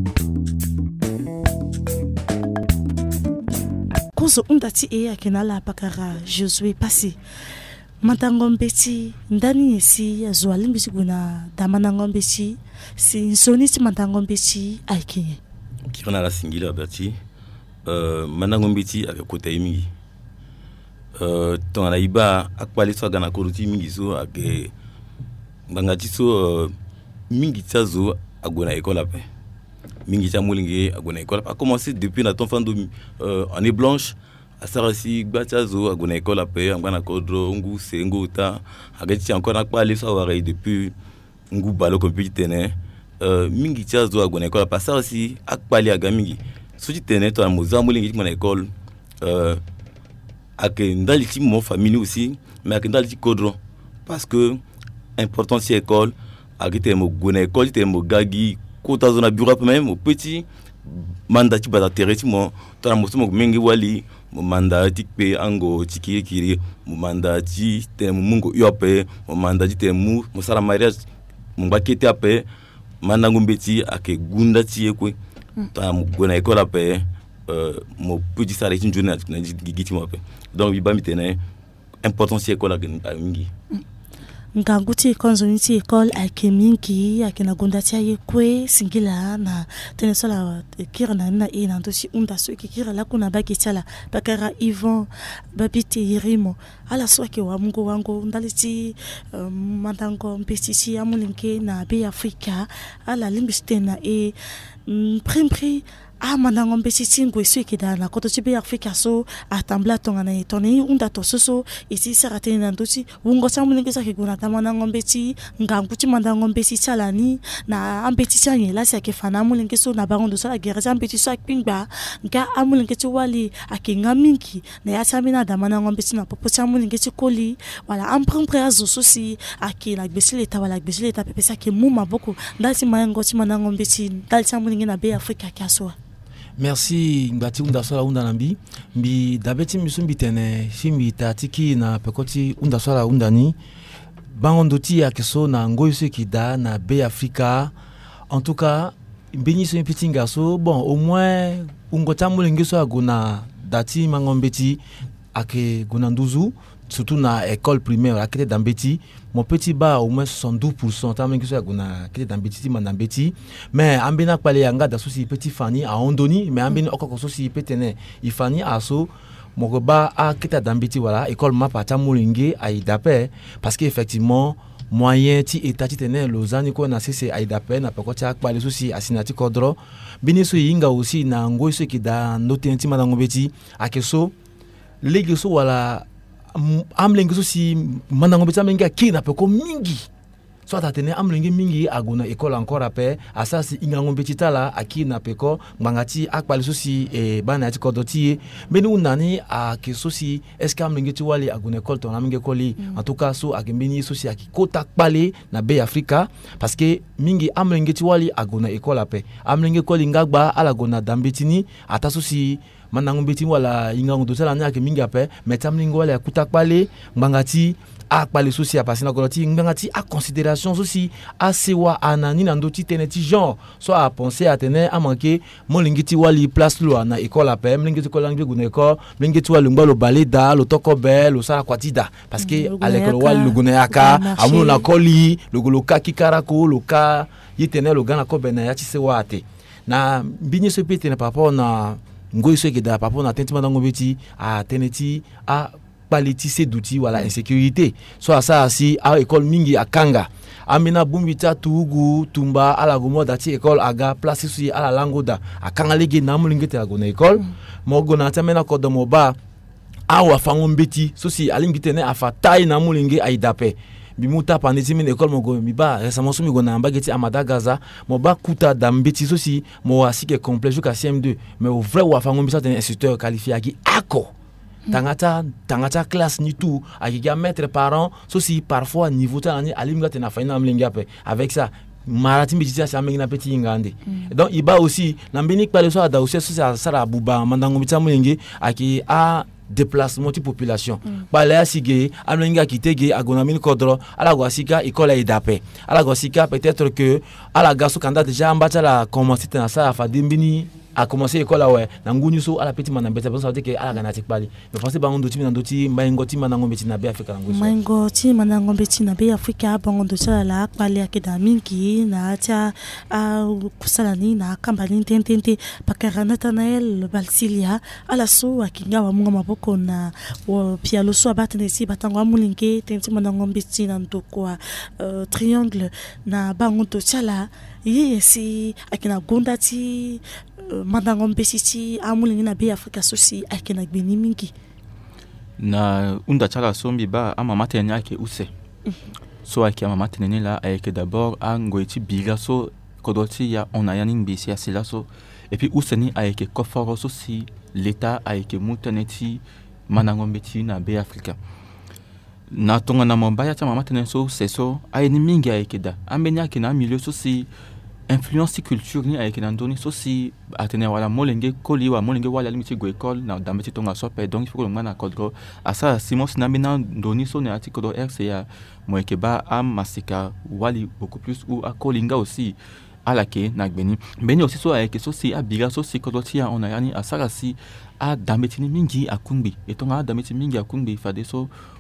Kozo undati e akenala pakara Josué passé. Matango mbeti ndani yesi azwali mbisi guna damanango mbeti si nsoni ti matango mbeti aikenye. Kirana la singila Berti. Euh manango mbeti avec côté mingi. Euh ton la iba akwali so gana koruti mingi so ake bangati so mingi tsazo agona école après. Mingi tsa molinge agona école a commencé depuis na ton fando euh année blanche à sarasi gbatsazo agona école après ngana kodro ngu sengo ta agati encore akwali so wari depuis ngu balo compétiteur euh mingi tsazo agona école pas sarasi akwali aga mingi so titene to amuza molinge ngana école euh ake ndali ti mon famille aussi mais ake ndali ti kodro parce que important si école agite mo gona école te mo gagi kota zona bureau même au petit mandat ti bata tereti mo tara mo mo mengi wali mo mandat ti pe ango ti kiri kiri mo mandat ti te mo mungo yope mo mandat ti te mu mo sala mariage mo bakete ape mandango mbeti ake gunda ti ekwe tara mo gona école ape euh mo petit sala ti njuna na gigiti mo ape donc bi ba mitene importance école à mingi nganguti konzo niti école ake mingi ake na gondatia yekwe singila na tenesola kira na na ina ndosi unda so kira la kuna baki tala bakara Yvon babiti yirimo ala so ke wa mungu wangu ndaliti um, mandango mpesisi amulinke na be Afrika ala limbistena e um, prim prix ah mandango mbesisi ngwe so kidana koto tibe Afrika so atambla tonga na etoni unda to so isi sarate na ndosi wungo samulinke sa kiguna tamana ngombeti nganguti mandango mbesi chalani na ambeti chanye la sia ke fana mulinke so na barondo so la guerre ambeti so akpingba nga amulinke ti wali akinga minki na ya samina da mandango mbesi na popo samulinke ti koli wala amprendre azo so si akina gbesile ta wala gbesile ta pepe sa ke muma boko ndati mango ti mandango mbesi dal samulinke na be Afrika kaso. Merci ngati unda sola unda nambi mbi dabeti misumbi tene shimbi tatiki na pekoti unda sola unda ni bangondoti ya keso na ngoyse kida na be Afrika. En tout cas mbeni so petit ngaso bon au moins ungota mulingeso agona dati mangombeti ake gona nduzu surtout na école primaire à côté d'Ambeti mon petit bas au moins soixante-douze pour cent tamé que ça gona côté d'Ambeti mandambeti mais ambena pale yanga da souci petit fani à Ondoni mais ambena okoko souci petene ifani aso mon ba à côté d'Ambeti voilà école mapa tamulinge à Idape parce que effectivement moyen ti etati tene Lausanne ko na sese Idape na peko cha pale souci asinati kodro biniso yinga aussi na ngoiso ki da notenti madangobeti akeso legi so wala amlengi so si mandango beta mengi akina peko mingi so atatene amlengi mingi aguna école encore après asasi ingango betita la akina peko mangati akpali so si e bana ati kodoti beni unani a ke so si est-ce que amlengi ti wali aguna école to na mingi koli en tout cas so akembeni so si akikota kpale na be Afrika parce que mingi amlengi ti wali aguna école après amlengi koli ngagba ala gona dambetini ata so si mandango beti wala ingango to sala nyake mingi ape metamlingo wala kuta kpale mbangati a kpale sosi a pasina koloti mbangati a considération sosi a sewa anani na ndoti teneti genre so a penser à tener a manquer mon lingiti wali place lo na école ape mlingiti ko langue gune école mlingiti wali ngalo baleda lo toko bel lo sala kwatida parce que à l'école wali lo gune aka amu na koli lo golo kaki karako lo ka yitene lo gana ko bena ya tisewa ate na binyi so pete na papa na ngoi so da papa na tenti mandango beti a teneti a paliti seduti wala insécurité so asa si a école mingi akanga amina bumbita tugu tumba ala gomo dati école aga place si ala langoda akanga lege na mulingete la gona école mo gona tamena ko do mo ba awa fango mbeti so si alingite ne afa tai na mulinge aidape bimuta pandeti min école mogo mi ba récemment so mi gona mbageti amada gaza mo ba kuta dambeti so si mo asike complet jusqu'à C M deux mais au vrai wa fango mbisa un instituteur qualifié aki ako tangata tangata classe ni tout aki ga maître parent so si parfois niveau ta ni alimga tena faina mlinga pe avec ça marati mbiti sa mengi na petit ngande donc iba aussi na mbini pale so ada aussi so ça sara buba mandango mbita mlingi aki a déplacement de population bala mm. sige amlenga kitege agonamini kodro ala gwasika ikola idape ala gwasika peut-être que ala gaso kanda déjà ambata la commencer na sa fa dimbini a commencé école ouais na nguni so ala petit manambeta parce que ala gana tikpali mais pensez ba ndoti na ndoti mbaingo ti manango mbeti na be Afrika na nguso mbaingo ti manango mbeti na be Afrika bango ndo sala la kpali akeda mingi na tia a kusalani na kambani tentente pakara Nathanael Balsilia ala so akinga wa munga maboko na pia lo so abatene si batango amulinke tenti manango mbeti na ndokwa uh, triangle na bango ndo sala yesi akina gondati Uh, mandango mbesisi amulingi na be Afrika sosi akena gbeni mingi na unda chala sombi ba ama matene yake use mm. so aki ama matene la ayeke d'abord angoiti biga so kodoti ya onayani mbisi ya sila so et puis useni ayeke koforo so si l'état ayeke mutaneti mandango mbeti na be Afrika na tonga na mobaya ta matene so seso ayeni mingi ayeke da ambeni yake na milieu so si influence culture ni avec nandoni so si atene wala molenge koli wa molenge wala limiti go école na dambeti tonga so pe donc il faut que ngana kodro asa simon sinambina ndoni so ne ati kodo R C A moeke ba am masika wali beaucoup plus ou akolinga aussi alake na gbeni beni aussi so avec so si abiga so si kodo tia on a yani asara si a dambeti mingi akumbi etonga dambeti mingi akumbi fade so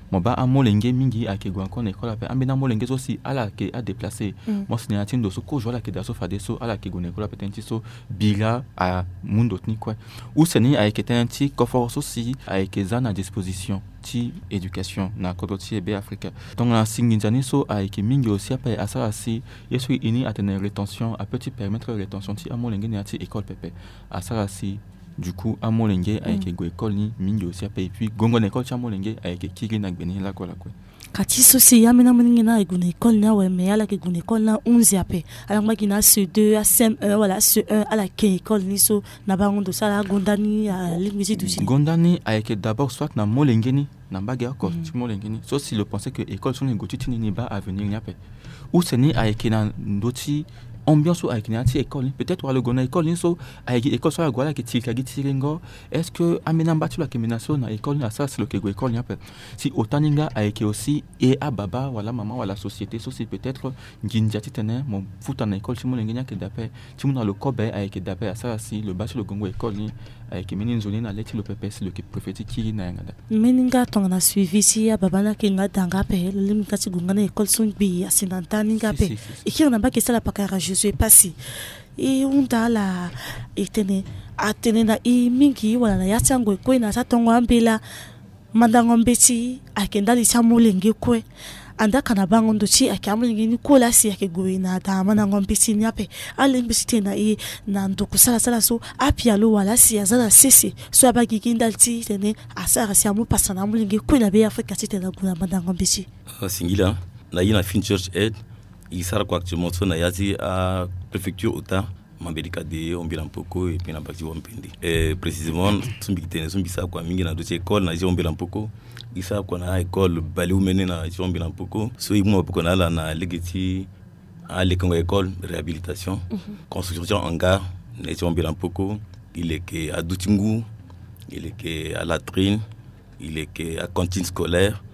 mo ba amolenge mingi ake gwa kon école ape ambena molenge so si ala ke a déplacer mo sine atindo so ko jola ke da so fade so ala ke gone école ape tenti so biga a mundo tni quoi ou seni a ke tenti ko for so si a ke zana disposition ti éducation na kodoti ebe Africa donc la singinjani so a ke mingi aussi ape asara si yesu ini atene rétention a petit permettre rétention ti amolenge ni ati école pepe asara si du coup à Molenge avec mm. école ni mingi aussi et puis gongo école cha Molenge avec kiri na gbeni la quoi la quoi kati sosi ya mena moningi na igune école na we me ala ke gune école na onze ape ala ngaki na C deux à C un voilà C un ala ke école ni so na ba ngondo sala gondani à linguistique du sini gondani avec d'abord soit na Molenge ni na baga ko ti Molenge ni so si le penser que école son ngoti tini ni ba avenir ni ape ou seni avec na ndoti ambiance avec une école peut-être le gona école ni so avec école so agwala ke tilka gitiringo est-ce que amena mbatu la kemenation na école na ça c'est le que école ni appelle si otaninga avec aussi et à baba wala maman wala société so c'est peut-être nginja titene mon futa na école timo ngenya ke dape timo na le kobe avec dape ça si le batu le gongo école ni avec menine zone na leti le pp c'est le que prophétique qui na ngada meninga tonga suivi si ya baba na kinga danga pe limka ti gonga na école son bi asinantani ngape ikirna ba ke sala pakara je suis passé et on a la etene atene na i mingi wala na yatsango ko ina satongo ambela mandango mbeti akenda li chamulenge ko anda kana bango ndochi akamulingi ni kola si akegoe na ta mandango mbeti ni ape ale mbeti tena i na ndoku sala sala so apia lo wala si azala sese so abagi kindalti tene asara si amu pasana mulingi ko na be Afrika tena guna mandango mbeti singila na ina fin church aid il sera quoi actuellement sur Nayazi à préfecture Ota Mambelika de Ombilampoko et puis na partie Wampende et précisément sumbitene sumbisa quoi mingi na dossier école na Ombilampoko isa quoi na école Baliou mene na Ombilampoko so imu poko na la na legeti à l'école école réhabilitation construction hangar na Ombilampoko il est que à Doutingu il est que à latrine il est que à cantine scolaire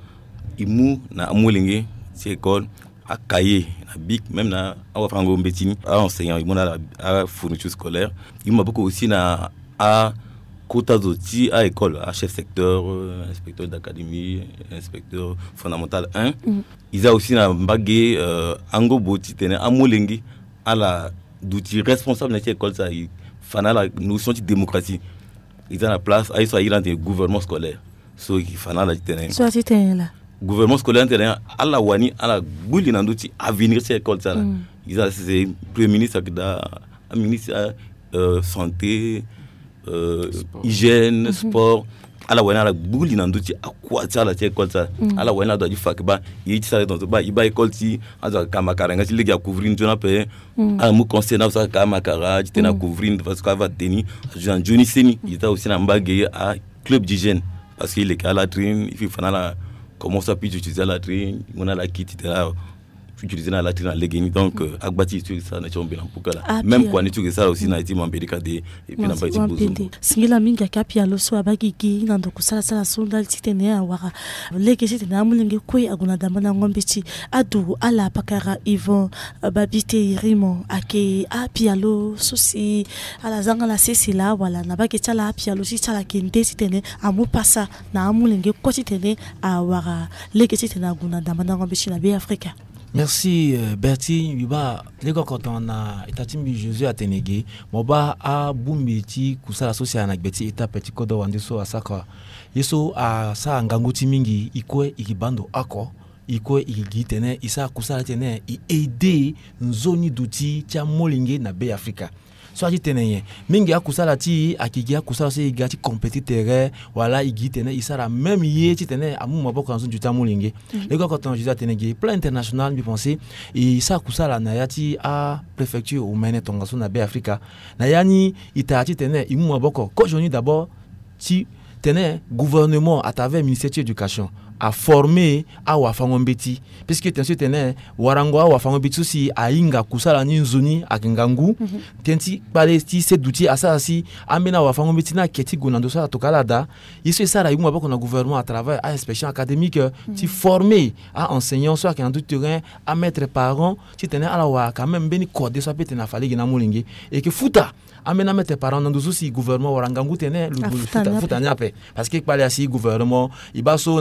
imu na Amolingue c'est école à cahier à bic même na à frango mbetini à enseignant il m'a à fourniture scolaire il m'a beaucoup aussi na à quota d'outils à école à chef secteur inspecteur d'académie inspecteur fondamental un mm-hmm. ils a aussi na bagé euh, ango boti tene à Molenge à la d'outils responsable de l'école ça il fana la notion de démocratie ils ont la place à soit il dans des gouvernements scolaires so il fana la tene so c'était là gouvernement scolaire terrain à la wani à la bouli nandoti à venir cette école ça mm. ils ont c'est premier ministre da ministre euh, santé euh, sport. hygiène mm-hmm. sport à la wani à la bouli nandoti à quoi ça la cette école ça mm. à la wani doit du fac ba il ça dans ba il ba école si à za kamakara ngati les gars couvrir tu na pe à mu concernant ça kamakara tu na couvrir parce que va tenir Jean Johnny Seni il était aussi na mbagé à club d'hygiène parce qu'il est à la trine il faut faire la comment ça peut utiliser la latrine on a la kit là utiliser la latrine à l'égénie donc agbati tu ça na chombe na pukala même quoi ni tu ça aussi na été mambelika de et puis na ba ti bozo singila minga kapia lo so abagigi na ndo kusala sala sundal titene ya wara leke titene amulinge koi aguna damana ngombichi adu ala pakara Yvon babite rimo ake apia lo sosi ala zanga la sesi la wala na bake chala apia lo si chala kende titene amu pasa na amulinge ko titene a wara leke titene aguna damana ngombichi na be Afrika. Merci euh, Bertie biba lego quand on a etatimbi Jésus a tenege moba a bumbiti kusala sosia na beti eta petit kodo wandiso asaka yeso a sa nganguti mingi ikwe ikibando ako ikwe ikigitene isa kusala tene i aider nzoni duti tia molinge na be Afrika so ati teneye mingi akusala ti akigia kusala se igati compétiteur wala igitene isara même yé ti tene amu maboko nzo juta molinge lego quand on juta tenege plan international bi penser et ça kusala na yati a préfecture ou mene tonga so na be Afrika na yani itati tene imu maboko ko joni d'abord ti tene gouvernement à travers ministère de l'éducation a formé a wafangombeti puisque tension tene warango a wafangombeti si a inga kusala ni nzoni akingangu mm-hmm. tenti palesti se duti asasi amena wafangombeti na keti gonando sa tokalada iso sara yuma bako na gouvernement à travers a inspection académique mm-hmm. ti formé a enseignant soit qui en tout terrain a maître parents ti tene ala wa quand même beni code so pete na fali gina molingi et que futa amena maître parents nando si gouvernement warangangu tene le futa futa nyape parce que pale asi gouvernement ibaso na pekoti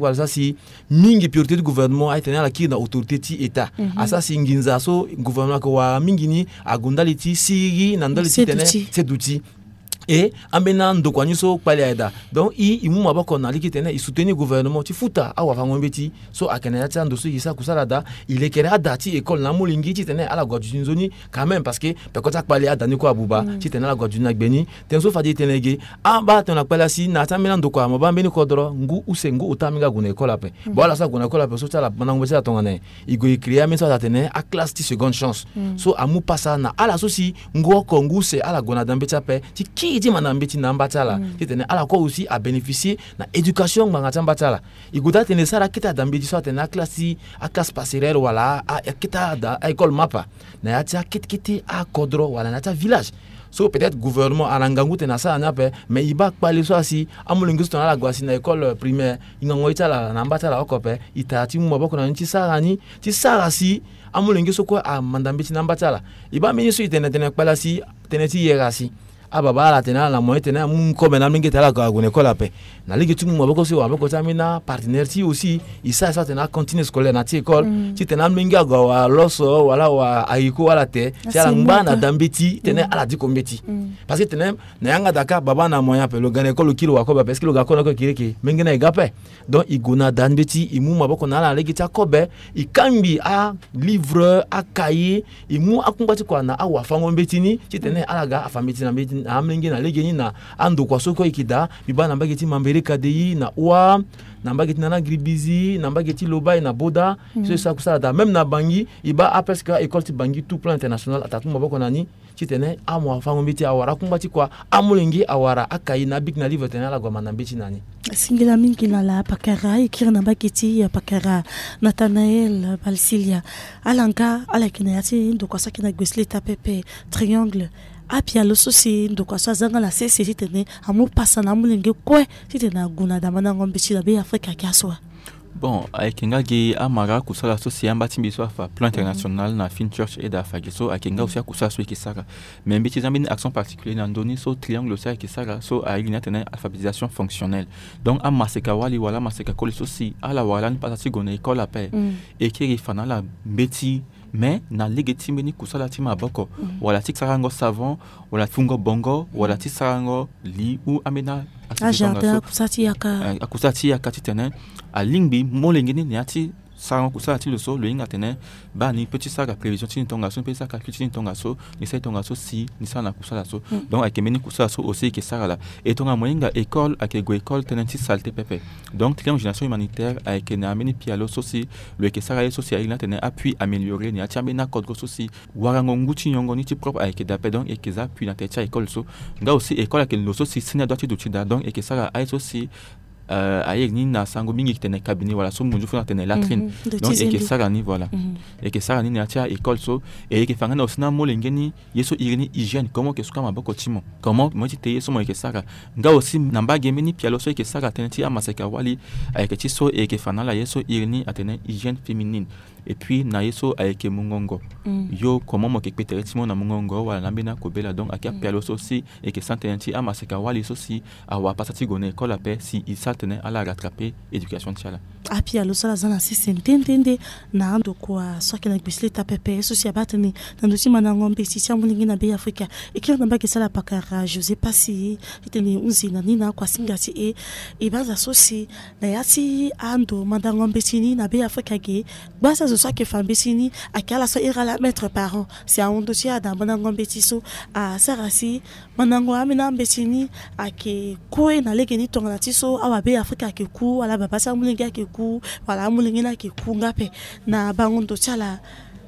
kwa ça si mingi priorité du gouvernement a tenir la ki na autorité ti état asa si nginza so gouvernement ko wa mingi ni agundali ti siri na ndali ti tenir c'est outil et amena ndoko nyiso pale aida donc i imu maboko na liki tene i soutenir gouvernement ti futa awa fa ngombeti so akene ata ndoso yisa kusala da il est kera dati école na molingi ti tene ala godjuni zoni quand même parce que pe kota pale ada ni ko abuba ti tene ala godjuni na gbeni tenso fa di tene ge aba tena pala si na ta mena ndoko amaba mbeni kodro ngu usengu utaminga guna école ape bola sa guna école ape so tala bana ngombeti la tongane i go créer mais ça tene a classe ti seconde chance so amu pasa na ala so si ngo ko ngu se ala gona dambeti ape ti ki di manambeti na mbatala ti tene ala ko aussi a bénéficier na éducation nganga mbatala iguda tene sara kita dambeti so tene a classe a classe passerelle wala a kita da école mapa na ya tia kit kiti a kodro wala na ta village so peut-être gouvernement alangangu tena sa na pe mais iba pale so asi amulingi so na gwasi na école primaire ingango itala na mbatala okope itati mu maboko na nti sara ni ti sara si amulingi so ko a mandambeti na mbatala iba mini so itene tene pala si tene ti yerasi ababa la tena la moyen tena mun ko bena mingi tala ka gune ko la pe na ligi tu mo boko si wa boko tamina partenaire ti aussi isa sa tena continue scolaire na ti école ti tena mingi go wa loso wala wa aiko wala te ti ala ngba na dambeti tena ala di kombeti parce que tena na yanga daka baba na moyen pe lo gane ko lo kilo wa ko ba parce que lo ga ko ko kireke mingi na igape donc igona dambeti imu mo boko na la ligi ta ko be ikambi a livre a cahier imu akumbati kwa na awa fango mbeti ni ti tena ala ga afambeti na mbeti amlingi na legeni na ando kwa soko ikida biba na mbageti mambere kadei na wa na mbageti na gribizi na mbageti lobai na boda so ça kusala da même na bangi iba apeska école ti bangi tout plan international atatu maboko nani titene amwa fango mbiti awara kumbati kwa amulingi awara akai na big na livre tena la goma na mbiti nani singila mingi na la pakara ikira na mbageti ya pakara Nathanaël Balsilia alanga alakina yati ndo kwa sakina gwesle tapepe triangle apia lo sosi ndo kwa sazanga la sese titene amu pasa na mulingi kwe titena guna da mana ngombe chila be Afrika kiaswa bon akenga ge amara kusala sosi amba timbiso fa plan international na fin church et da fagiso akenga aussi kusala so kisara mais mbiti zambi action particulier na ndoni so triangle so kisara so a ilina tena alphabétisation fonctionnelle donc a maseka wali wala maseka koli sosi ala wala ni pasati gona école appel et qui fana la mbeti mais na legeti meni kusala tima boko wala tiksarango savon wala fungo bongo wala tiksarango li ou amena ajada kusati yaka akusati yaka titene a lingbi molengeni niati sarango kusala ti loso le inga tene ba ni petit sac à prévision tin tonga so petit sac à culture tin tonga so ni sai tonga so si ni sa na kusala so donc akemeni kusala so aussi ke sara la et tonga moyenga école akego école tenenti salte pepe donc triangle génération humanitaire avec na ameni pialo so si le ke sara so si a tene appui améliorer ni ati amena code so si warango nguti nyongo ni ti propre avec d'appui donc et que ça puis na techa école so nga aussi école avec loso si sina doit do tida donc et que sara a aussi euh ayek ni na sango mingi tene cabinet voilà so munju fona tene latrine donc et que ça rani voilà et que ça rani na tia école so et que fanga na osina molengeni yeso irini hygiène comment que suka maboko timo comment moi ti yeso mo et que ça nga aussi namba gemeni pialo so et que ça tene ti amaseka wali avec ti so et que fana la yeso irini atene hygiène féminine et puis na yeso avec mungongo yo comment mo ke petere timo na mungongo wala na bina kobela donc akia pialo so si et que santé ti amaseka wali so si awa pasati gone école ape si isa à la rattraper éducation tiala api alo sala zana sisi ntendende na ando kwa soki na bisle tapepe so si abatani na ndosi manangombe si tia mulingi na be Afrika ikira na baki sala pakara José Pasi iteni unzi na nina kwa singati e ibaza so si na yati ando mandangombe sini na be Afrika ge basa zo soki fambe sini akala so ira la maître parent si a ondo si ada mandangombe tiso a sarasi mandango amina mbesini ake koe na legeni tonga tiso awa be Afrika ke ku wala baba sa mulingi ke ku wala mulingi na ke ku ngape na bangondo chala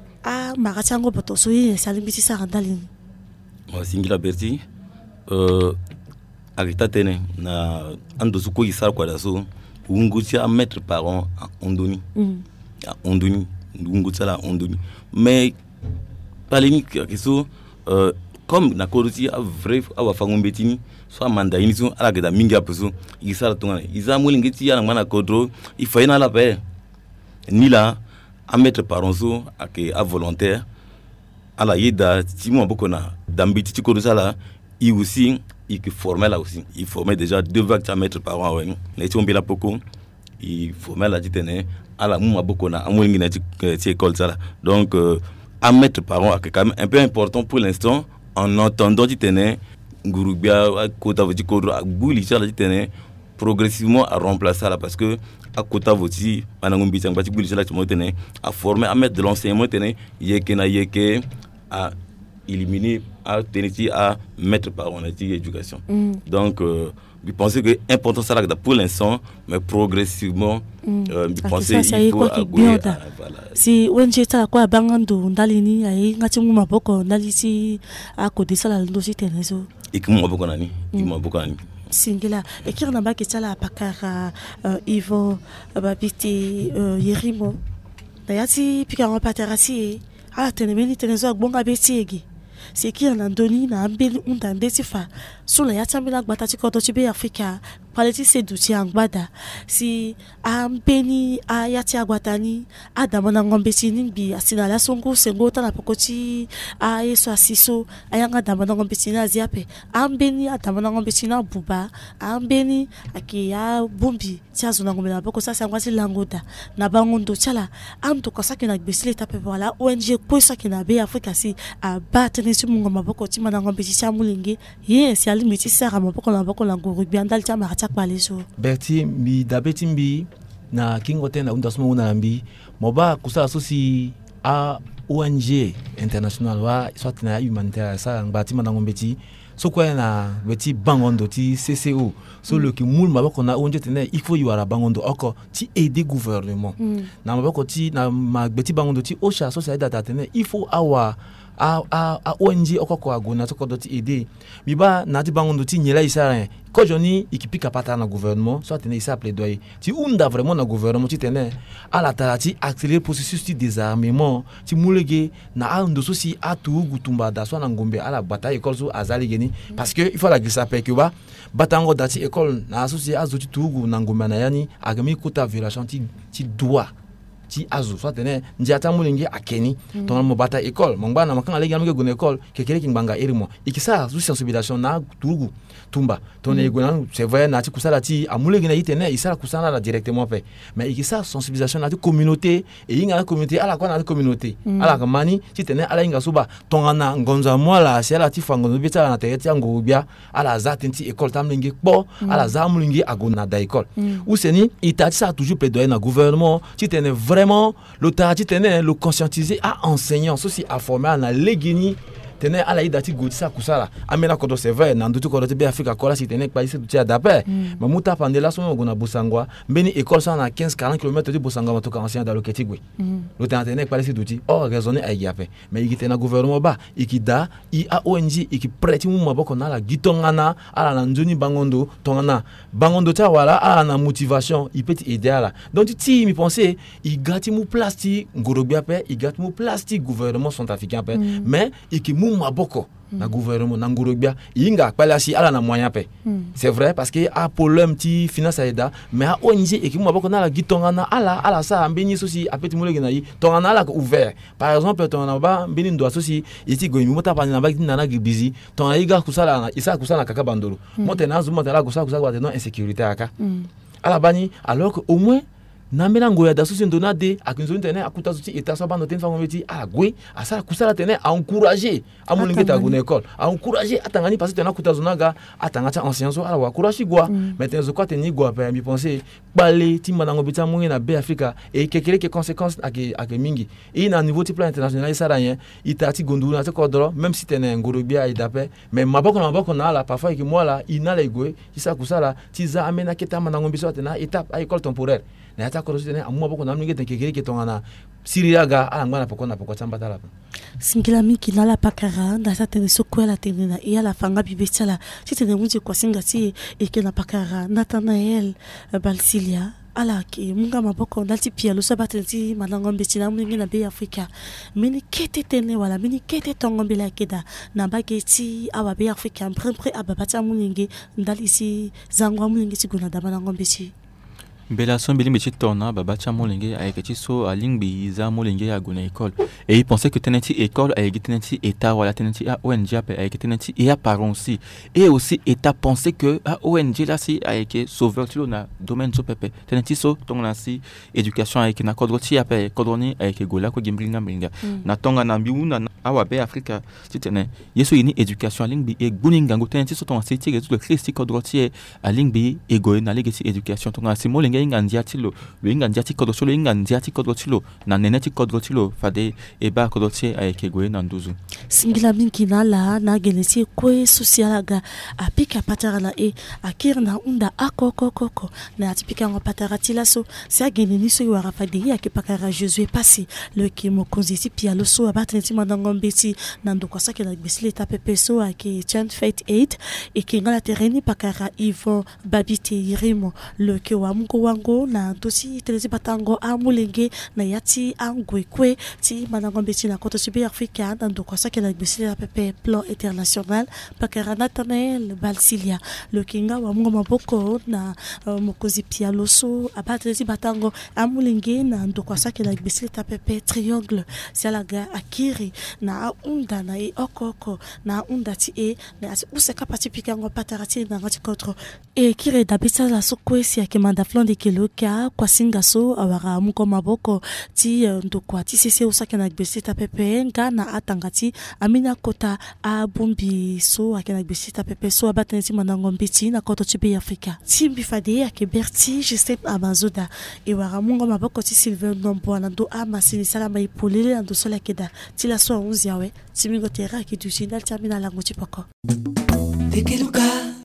a magatango boto so yi salimbiti sa randalini wa singila berti euh agita tene na ando suko isar kwa daso unguti a mettre par an ondoni a ondoni unguti la ondoni mais palini que so euh comme na koruti a vrai awa fangombetini so mandaini so ala geda mingi apeso isala tonga isa mulingeti ya ngana kodro ifaina la paix ni la a mettre par so ake a volontaire ala yeda timo bokona dambiti ti korusa la i aussi il que former là aussi il formait déjà deux vagues à mettre par an ouais ne ti on bila poko il faut mettre la titane à la mouma beaucoup na amouli na ti école ça là. Donc euh, à mettre parents c'est quand même un peu important pour l'instant en entendant titane Ngurubia kota voti kodro aguli ça la titane progressivement à remplacer là parce que à kota voti manangombi ça ngati guli ça la titane à former à mettre de l'enseignement titane yeke na yeke à éliminer à tenir à mettre parents na ti éducation. Mm. Donc euh, je pense que c'est important ça là pour l'instant, mais progressivement, mm. euh, je pense qu'il faut agouer. Si O N G tala kwa bangando ndali ni ai ngati mu maboko ndali si akodisa la ndosi tenezo. Ikimu maboko nani? Ikimu maboko nani? Singila ekira na ba ketala pakara Ivo babiti Yerimo. Dayati pika ngapatarasi ala tenemeni tenezo agbonga betiegi. C'est qui en Andoni na ambeli unda ndesifa sula ya tambela gbata ti kodo ti be Africa paleti se duti angbada si ambeni ayati agwatani adamana ngombe sini bi asina la songo sengo ta na pokoti a yeso asiso ayanga damana ngombe sini aziape ambeni adamana ngombe sini buba ambeni akiya bumbi ti azuna ngombe na poko sa sangwati langoda na bangondo chala amto kasaki na gbesile tape wala O N G ko saki na be Africa si a batene si mungo maboko ti mana ngombe ti chamulingi yes ya limiti sara maboko na maboko la nguru andal ta ma Berti mi dabeti mbi na kingote na undasmo una mbi moba kusa sosi a O N G international wa soit na humanitaire sa ngati mana ngombeti so kwa na beti bangondo ti C C O so mm. le ki mul maboko na O N G tene il faut y avoir bangondo oko ti aider gouvernement mm. na maboko ti na ma beti bangondo ti osha so sa data tene il faut avoir a a a O N G okoko agona to kodoti aider biba na ti bangondo ti nyela isara ko joni ikipika pata na gouvernement soit tene isa plaidoyer ti unda vraiment na gouvernement ti tene ala talati accélérer processus ti désarmement ti mulege na ando so si atu gutumba da so na ngombe ala bataille école so azali geni parce que il faut la glissa pe que ba batango dati école na so si azo ti tugu na ngombe na yani agami kuta violation ti ti droit ti azu soit tene ndiata mulingi akeni mm. ton mo bata école mon bana makanga legi amuge gune école kekele kingbanga irimo ikisa zu sensibilisation na turugu tumba ton mm. egona c'est vrai na ti kusala ti amulegi na itene isala kusala la directement pe mais ikisa sensibilisation na ti communauté et inga la communauté ala kwa na ti communauté mm. ala kamani ti tene ala inga suba tongana ngonza mwala si ala ti fangono bita na te ti ngobia ala za tenti école tamlingi po mm. ala za mulingi agona da école mm. ou seni itati ça toujours plaidoyer na gouvernement ti tene vraiment l'autorité tenait le conscientiser à enseignants aussi à former à la légini tenait à la idati gotisa kusala amena kodo c'est vrai na ndutu kodo be Africa kola si tenait pas ici tout ya d'après mais muta pandela so ngona Bosangwa mbeni école ça na quinze quarante kilomètres de Bosangwa to ancien dans le Ketigwe l'autorité tenait pas ici tout oh raisonner ay yapé mais il était na gouvernement ba ikida i a O N G iki prêti mu maboko na la gitongana ala na njoni bangondo tongana bangondo ta wala ala na motivation il peut aider là donc ti mi penser il gati mu plastique ngorobia pe il gati mu plastique gouvernement centrafricain pe mais iki mu maboko mm. na gouvernement na ngurubia inga pala si ala na moyen pe mm. c'est vrai parce que a problème ti finance aida mais a O N G et ki maboko na la gitonga na ala ala sa mbeni sosi apeti mulege na yi tonga na la ouvert par exemple tonga na ba mbeni ndo sosi iti go mi mota pa na ba na na gibizi tonga iga kusala na isa kusala kaka bandolo mm. mota na zuma la kusala kusala wa non insécurité aka mm. ala bani alors que au moins na mena ngoya da sosi ndona de akinzo tene akuta sosi eta so bando ten fa ngometi agwe asala kusala tene a encourager amulingi ta gune école a encourager atangani parce que tena akuta zonaga atanga ta ancien so ala wa encourager gwa maintenant zo kwa teni gwa pa mi penser balé ti mana ngobita mungi na be Africa et kekele ke conséquences ake ake mingi et na niveau ti plan international isa rien itati gondou na te kodro même si tene ngorobia idape mais maboko na maboko na la parfois ki moi là ina la igwe isa kusala ti za amena keta mana ngombiso tena étape à école temporaire na ata ko tene amu maboko na mnige tekekele ke tongana siriaga ala ngwana pokona pokota mbata singila miki na la pakara na sa tene sokwela tene na ya la fanga bibetala ti tene munje kwa singati e ke na pakara Nathanael Balsilia ala ki munga maboko ndalti pia lo sabate ti manangombe ti na mungi na be Africa mini kete tene wala mini kete tongombe la keda na bageti awa be Africa prempre ababata mungi ndali si zangwa mungi ti gona da manangombe ti Bela son bilim petit torna baba cha molenge avec petit so a lingbi za molenge ya gona école et il pensait que tenenti école avec tenenti état wala tenenti a O N G avec tenenti et a parents aussi et aussi état pensait que a O N G là si avec sauveur tilo na domaine so pepe tenenti so tonga si éducation avec na kodroti ape kodroni avec gola ko gimbringa mbringa na tonga na mbiuna na awabe Afrika titene yeso ini éducation lingbi e buninga ngo tenenti so tonga si tire tout le christi kodroti a lingbi e go na legacy éducation tonga si molenge ingandiatilo ingandiati kodrotilo ingandiati kodrotilo na neneti kodrotilo fade eba kodrotie aikegwe na nduzu singila minkina la na genesi kwe socialaga apika patarala e akirna unda akokokoko na atipika ngopataratila so sia geneni so yara fade ya kipakara Jésus passé le kimo konziti pia lo so abatrenti mandangombeti na ndoko sake na besile tapepe so ake Child Faith Aid e kingala tereni pakara Ivo Babite Irimo le kewa mko wango na tosi telezi batango amulenge na yati angwekwe ti manangombeti na koto sibi Afrika na ndoko sake na besile tapepe plan international pakara Nathanael Balsilia le kinga wa mungo maboko na uh, mokozi pia lo so abatrenti batango amulenge na ndoko sake na besile tapepe triangle sialaga akiri na unda na e okoko na unda ti e na ati useka patipika ngo patarati na ngati kontro e kire dabisa la sokwesi ya kemanda flan de kiloka kwa singaso awara muko maboko ti ndokwa ti sese usaka na besita pepe nga na atangati amina kota a bombi so akena besita pepe so abatenzi manango mbiti na koto tibi Afrika timbi fade ya keberti Joseph Amazoda e wara mungo maboko ti Sylvain Nombo na do amasini sala mai polele ndo sola keda ti la so onze yawe timingo tera ki du sinal termina la ngoti poko de keluka